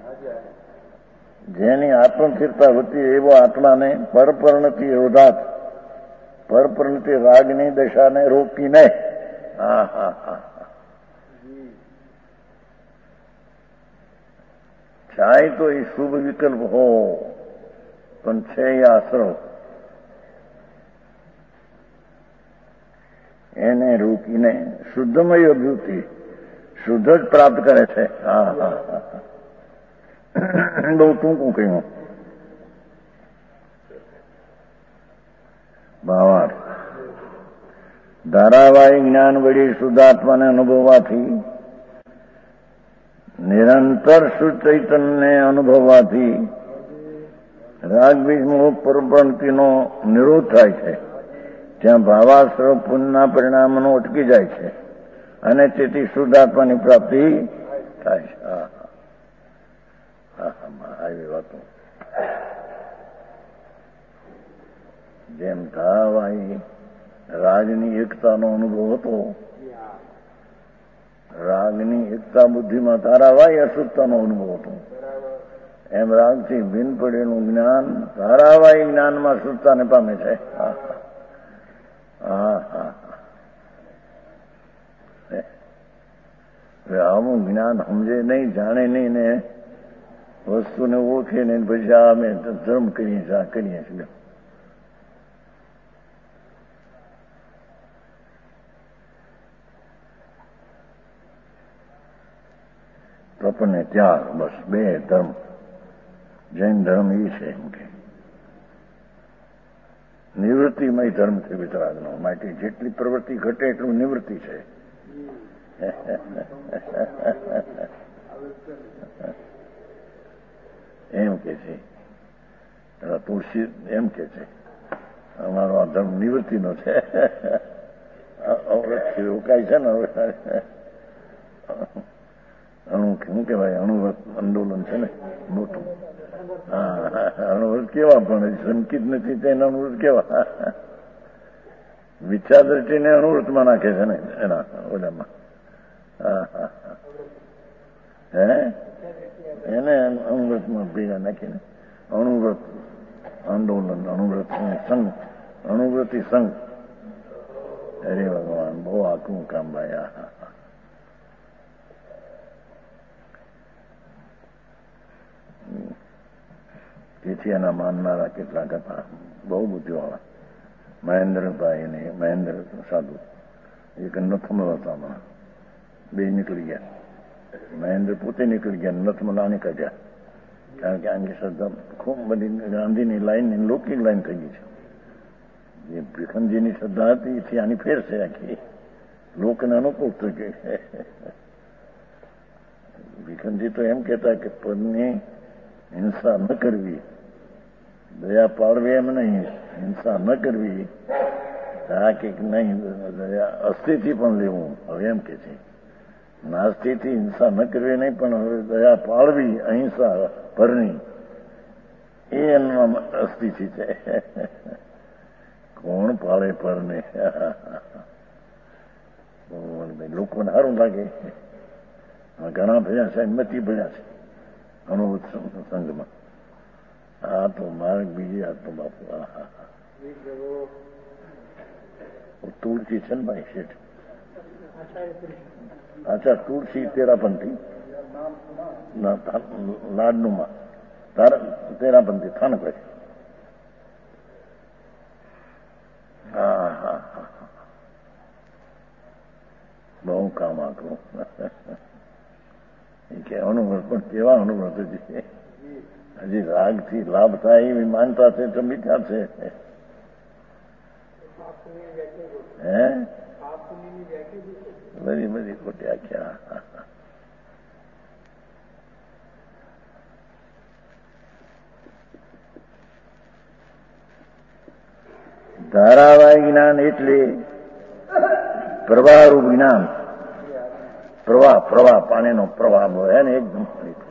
જેની આત્મસ્થિરતા વતી એવો આત્માને પરપરિણતિ રોધાત, પરપરિણતિ રાગની દશાને રોકીને. હા હા હા, ચાહે તો એ શુભ વિકલ્પ હો, પણ છે એ આશ્રવ, એને રોકીને શુદ્ધમય અભિવૃત્તિ, શુદ્ધ જ પ્રાપ્ત કરે છે. હા હા હા, બહુ ટૂંકું કહ્યું. ભાવાર્થ, ધારાવાહી જ્ઞાન વળી શુદ્ધાત્માને અનુભવવાથી, નિરંતર શુદ્ધ ચૈતન્યને અનુભવવાથી રાગબીજ મોહ પરપ્રવૃત્તિનો નિરોધ થાય છે. ત્યાં ભાવાશ્રવ પુણ્યના પરિણામનો અટકી જાય છે અને તેથી શુદ્ધ આત્માની પ્રાપ્તિ થાય છે. આવી વાતો જેમ ધારાવાહી રાગની એકતાનો અનુભવ હતો, રાગની એકતા બુદ્ધિમાં ધારાવાહી અશુદ્ધતાનો અનુભવ હતો, એમ રાગથી ભિન્ન પડેલું જ્ઞાન ધારાવાહી જ્ઞાનમાં શુદ્ધતાને પામે છે. હા હા, આવું જ્ઞાન સમજે નહીં, જાણે નહીં ને વસ્તુને ઓળખે ને પછી અમે ધર્મ કરીએ છીએ. તપને ત્યાગ, બસ બે ધર્મ. જૈન ધર્મ એ છે એમ કે નિવૃત્તિમય ધર્મ છે વિતરાગનો, માટે જેટલી પ્રવૃત્તિ ઘટે એટલું નિવૃત્તિ છે. એમ કે છે તુલસી, એમ કે છે અમારો આ ધર્મ નિવૃત્તિનો છે. અવૃત્તિ રોકાય છે ને. શું કેવાય, અણુવ્રત આંદોલન છે ને મોટું. હા, અણુવ્રત કેવા પણ સંકિત નથી તેને અણુવ્રત કેવા. વિચાર દ્રષ્ટિને અણુવ્રતમાં નાખે છે ને એના ઓલામાં. હા હા, હે એને અણુવ્રતમાં ભેગા નાખીને અણુવ્રત આંદોલન, અણુવ્રત સંઘ, અણુવ્રતી સંઘ. અરે ભગવાન, બહુ આકરું કામ ભાઈ. તેથી એના માનનારા કેટલાક હતા, બહુ બુદ્ધિવાળા. મહેન્દ્રભાઈ ને મહેન્દ્ર સાધુ એક નથમલાતામાં બે નીકળી ગયા. મહેન્દ્ર પોતે નીકળી ગયા, નથમલાને કાઢ્યા. કારણ કે આની શ્રદ્ધા ખૂબ બધી ગાંધીની લાઈન, લૌકિક લાઈન થઈ ગઈ છે. જે ભીખમજીની શ્રદ્ધા હતી એથી આની ફેર છે આખી. લોકને અનુકૂળ થઈ ગઈ. ભીખમજી તો એમ કહેતા કે પદની હિંસા ન કરવી, દયા પાડવી એમ નહીં, હિંસા ન કરવી. આ કે નહીં, દયા અસ્થિથી પણ લેવું. હવે એમ કે છે નાસ્તિથી હિંસા ન કરવી નહીં, પણ હવે દયા પાડવી અહિંસા પરની, એ એનું અસ્થિતિ છે. કોણ પાળે પરને? લોકોને સારું લાગે. ઘણા ભર્યા છે, નથી ભર્યા છે અનુભૂત સંઘમાં. આ તો માર્ગ બીજી, આ તો બાપુ તુલસી છે ને ભાઈ શેઠ. અચ્છા, તુલસી તેરાપંથી લાડનુમાં તેરાપંથી સ્થાનક હોય. હા હા હા, બહુ કામ આકરું. એ કે અનુવ્રત પણ કેવા અનુવ્રત છે. હજી રાગથી લાભ થાય એવી માનતા છે તો મીઠા છે. હે બધી બધી ખોટી આખ્યા. ધારાવાહી જ્ઞાન એટલે પ્રવાહરૂપ જ્ઞાન. પ્રવાહ, પ્રવાહ, પાણીનો પ્રવાહ હોય ને એકદમ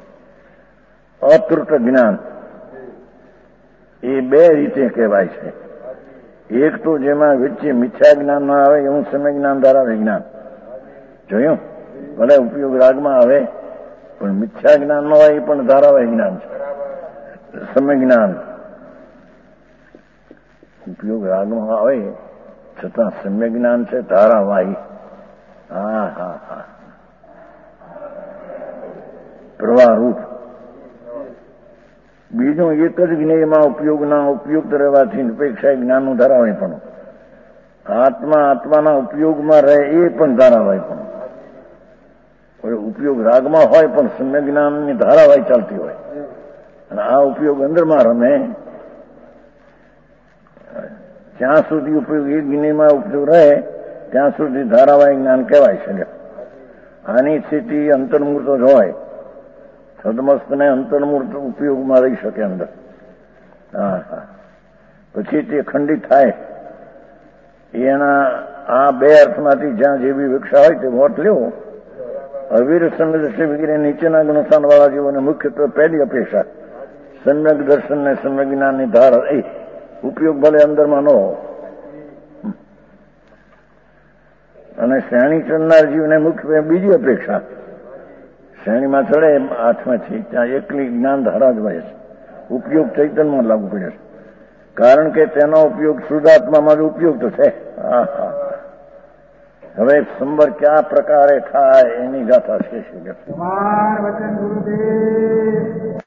અતૃટ જ્ઞાન. એ બે રીતે કહેવાય છે. એક તો જેમાં વચ્ચે મિથ્યા જ્ઞાન ના આવે એવું સમય જ્ઞાન ધારાવાહી જ્ઞાન. જોયું? ભલે ઉપયોગ રાગમાં આવે પણ મિથ્યા જ્ઞાન ન હોય એ પણ ધારાવાહી જ્ઞાન છે. સમય જ્ઞાન ઉપયોગ રાગમાં આવે છતાં સમ્યક જ્ઞાન છે ધારાવાહી. હા હા હા, પ્રવાહરૂપ. બીજું એક જ જ્ઞેયમાં ઉપયોગના ઉપયોગ રહેવાથી નિરપેક્ષા જ્ઞાનનું ધારાવાહી પણ. આત્મા આત્માના ઉપયોગમાં રહે એ પણ ધારાવાહી પણ. ઉપયોગ રાગમાં હોય પણ સમ્યક જ્ઞાનની ધારાવાહી ચાલતી હોય. અને આ ઉપયોગ અંદરમાં રમે જ્યાં સુધી ઉપયોગ એક જ્ઞેયમાં ઉપયોગ રહે ત્યાં સુધી ધારાવાહી જ્ઞાન કહેવાય છે. આની સ્થિતિ અંતર્મૂર્ત જ હોય. સદમસ્તને અંતર્મૂર્ત ઉપયોગમાં રહી શકે અંદર. હા હા, પછી તે ખંડિત થાય. એના આ બે અર્થમાંથી જ્યાં જેવી વિક્ષા હોય તે વોટ લેવો. અવીર સમ્યક દર્શન વગેરે નીચેના ગુણસ્થાન વાળા જીવોને મુખ્યત્વે પહેલી અપેક્ષા સમ્યક દર્શન ને સમ્યક જ્ઞાનની ધાર એ ઉપયોગ ભલે અંદરમાં ન હો. અને શ્રેણી ચડનાર જીવને મુખ્ય બીજી અપેક્ષા. શ્રેણીમાં ચડે હાથમાંથી ત્યાં એકલી જ્ઞાન ધારા જ હોય છે. ઉપયોગ ચૈતન્યમાં લાગુ પડે છે. કારણ કે તેનો ઉપયોગ શુદ્ધાત્મામાં જ ઉપયોગ તો છે. હા હા, હવે સંબર કયા પ્રકારે થાય એની ગાથા છે.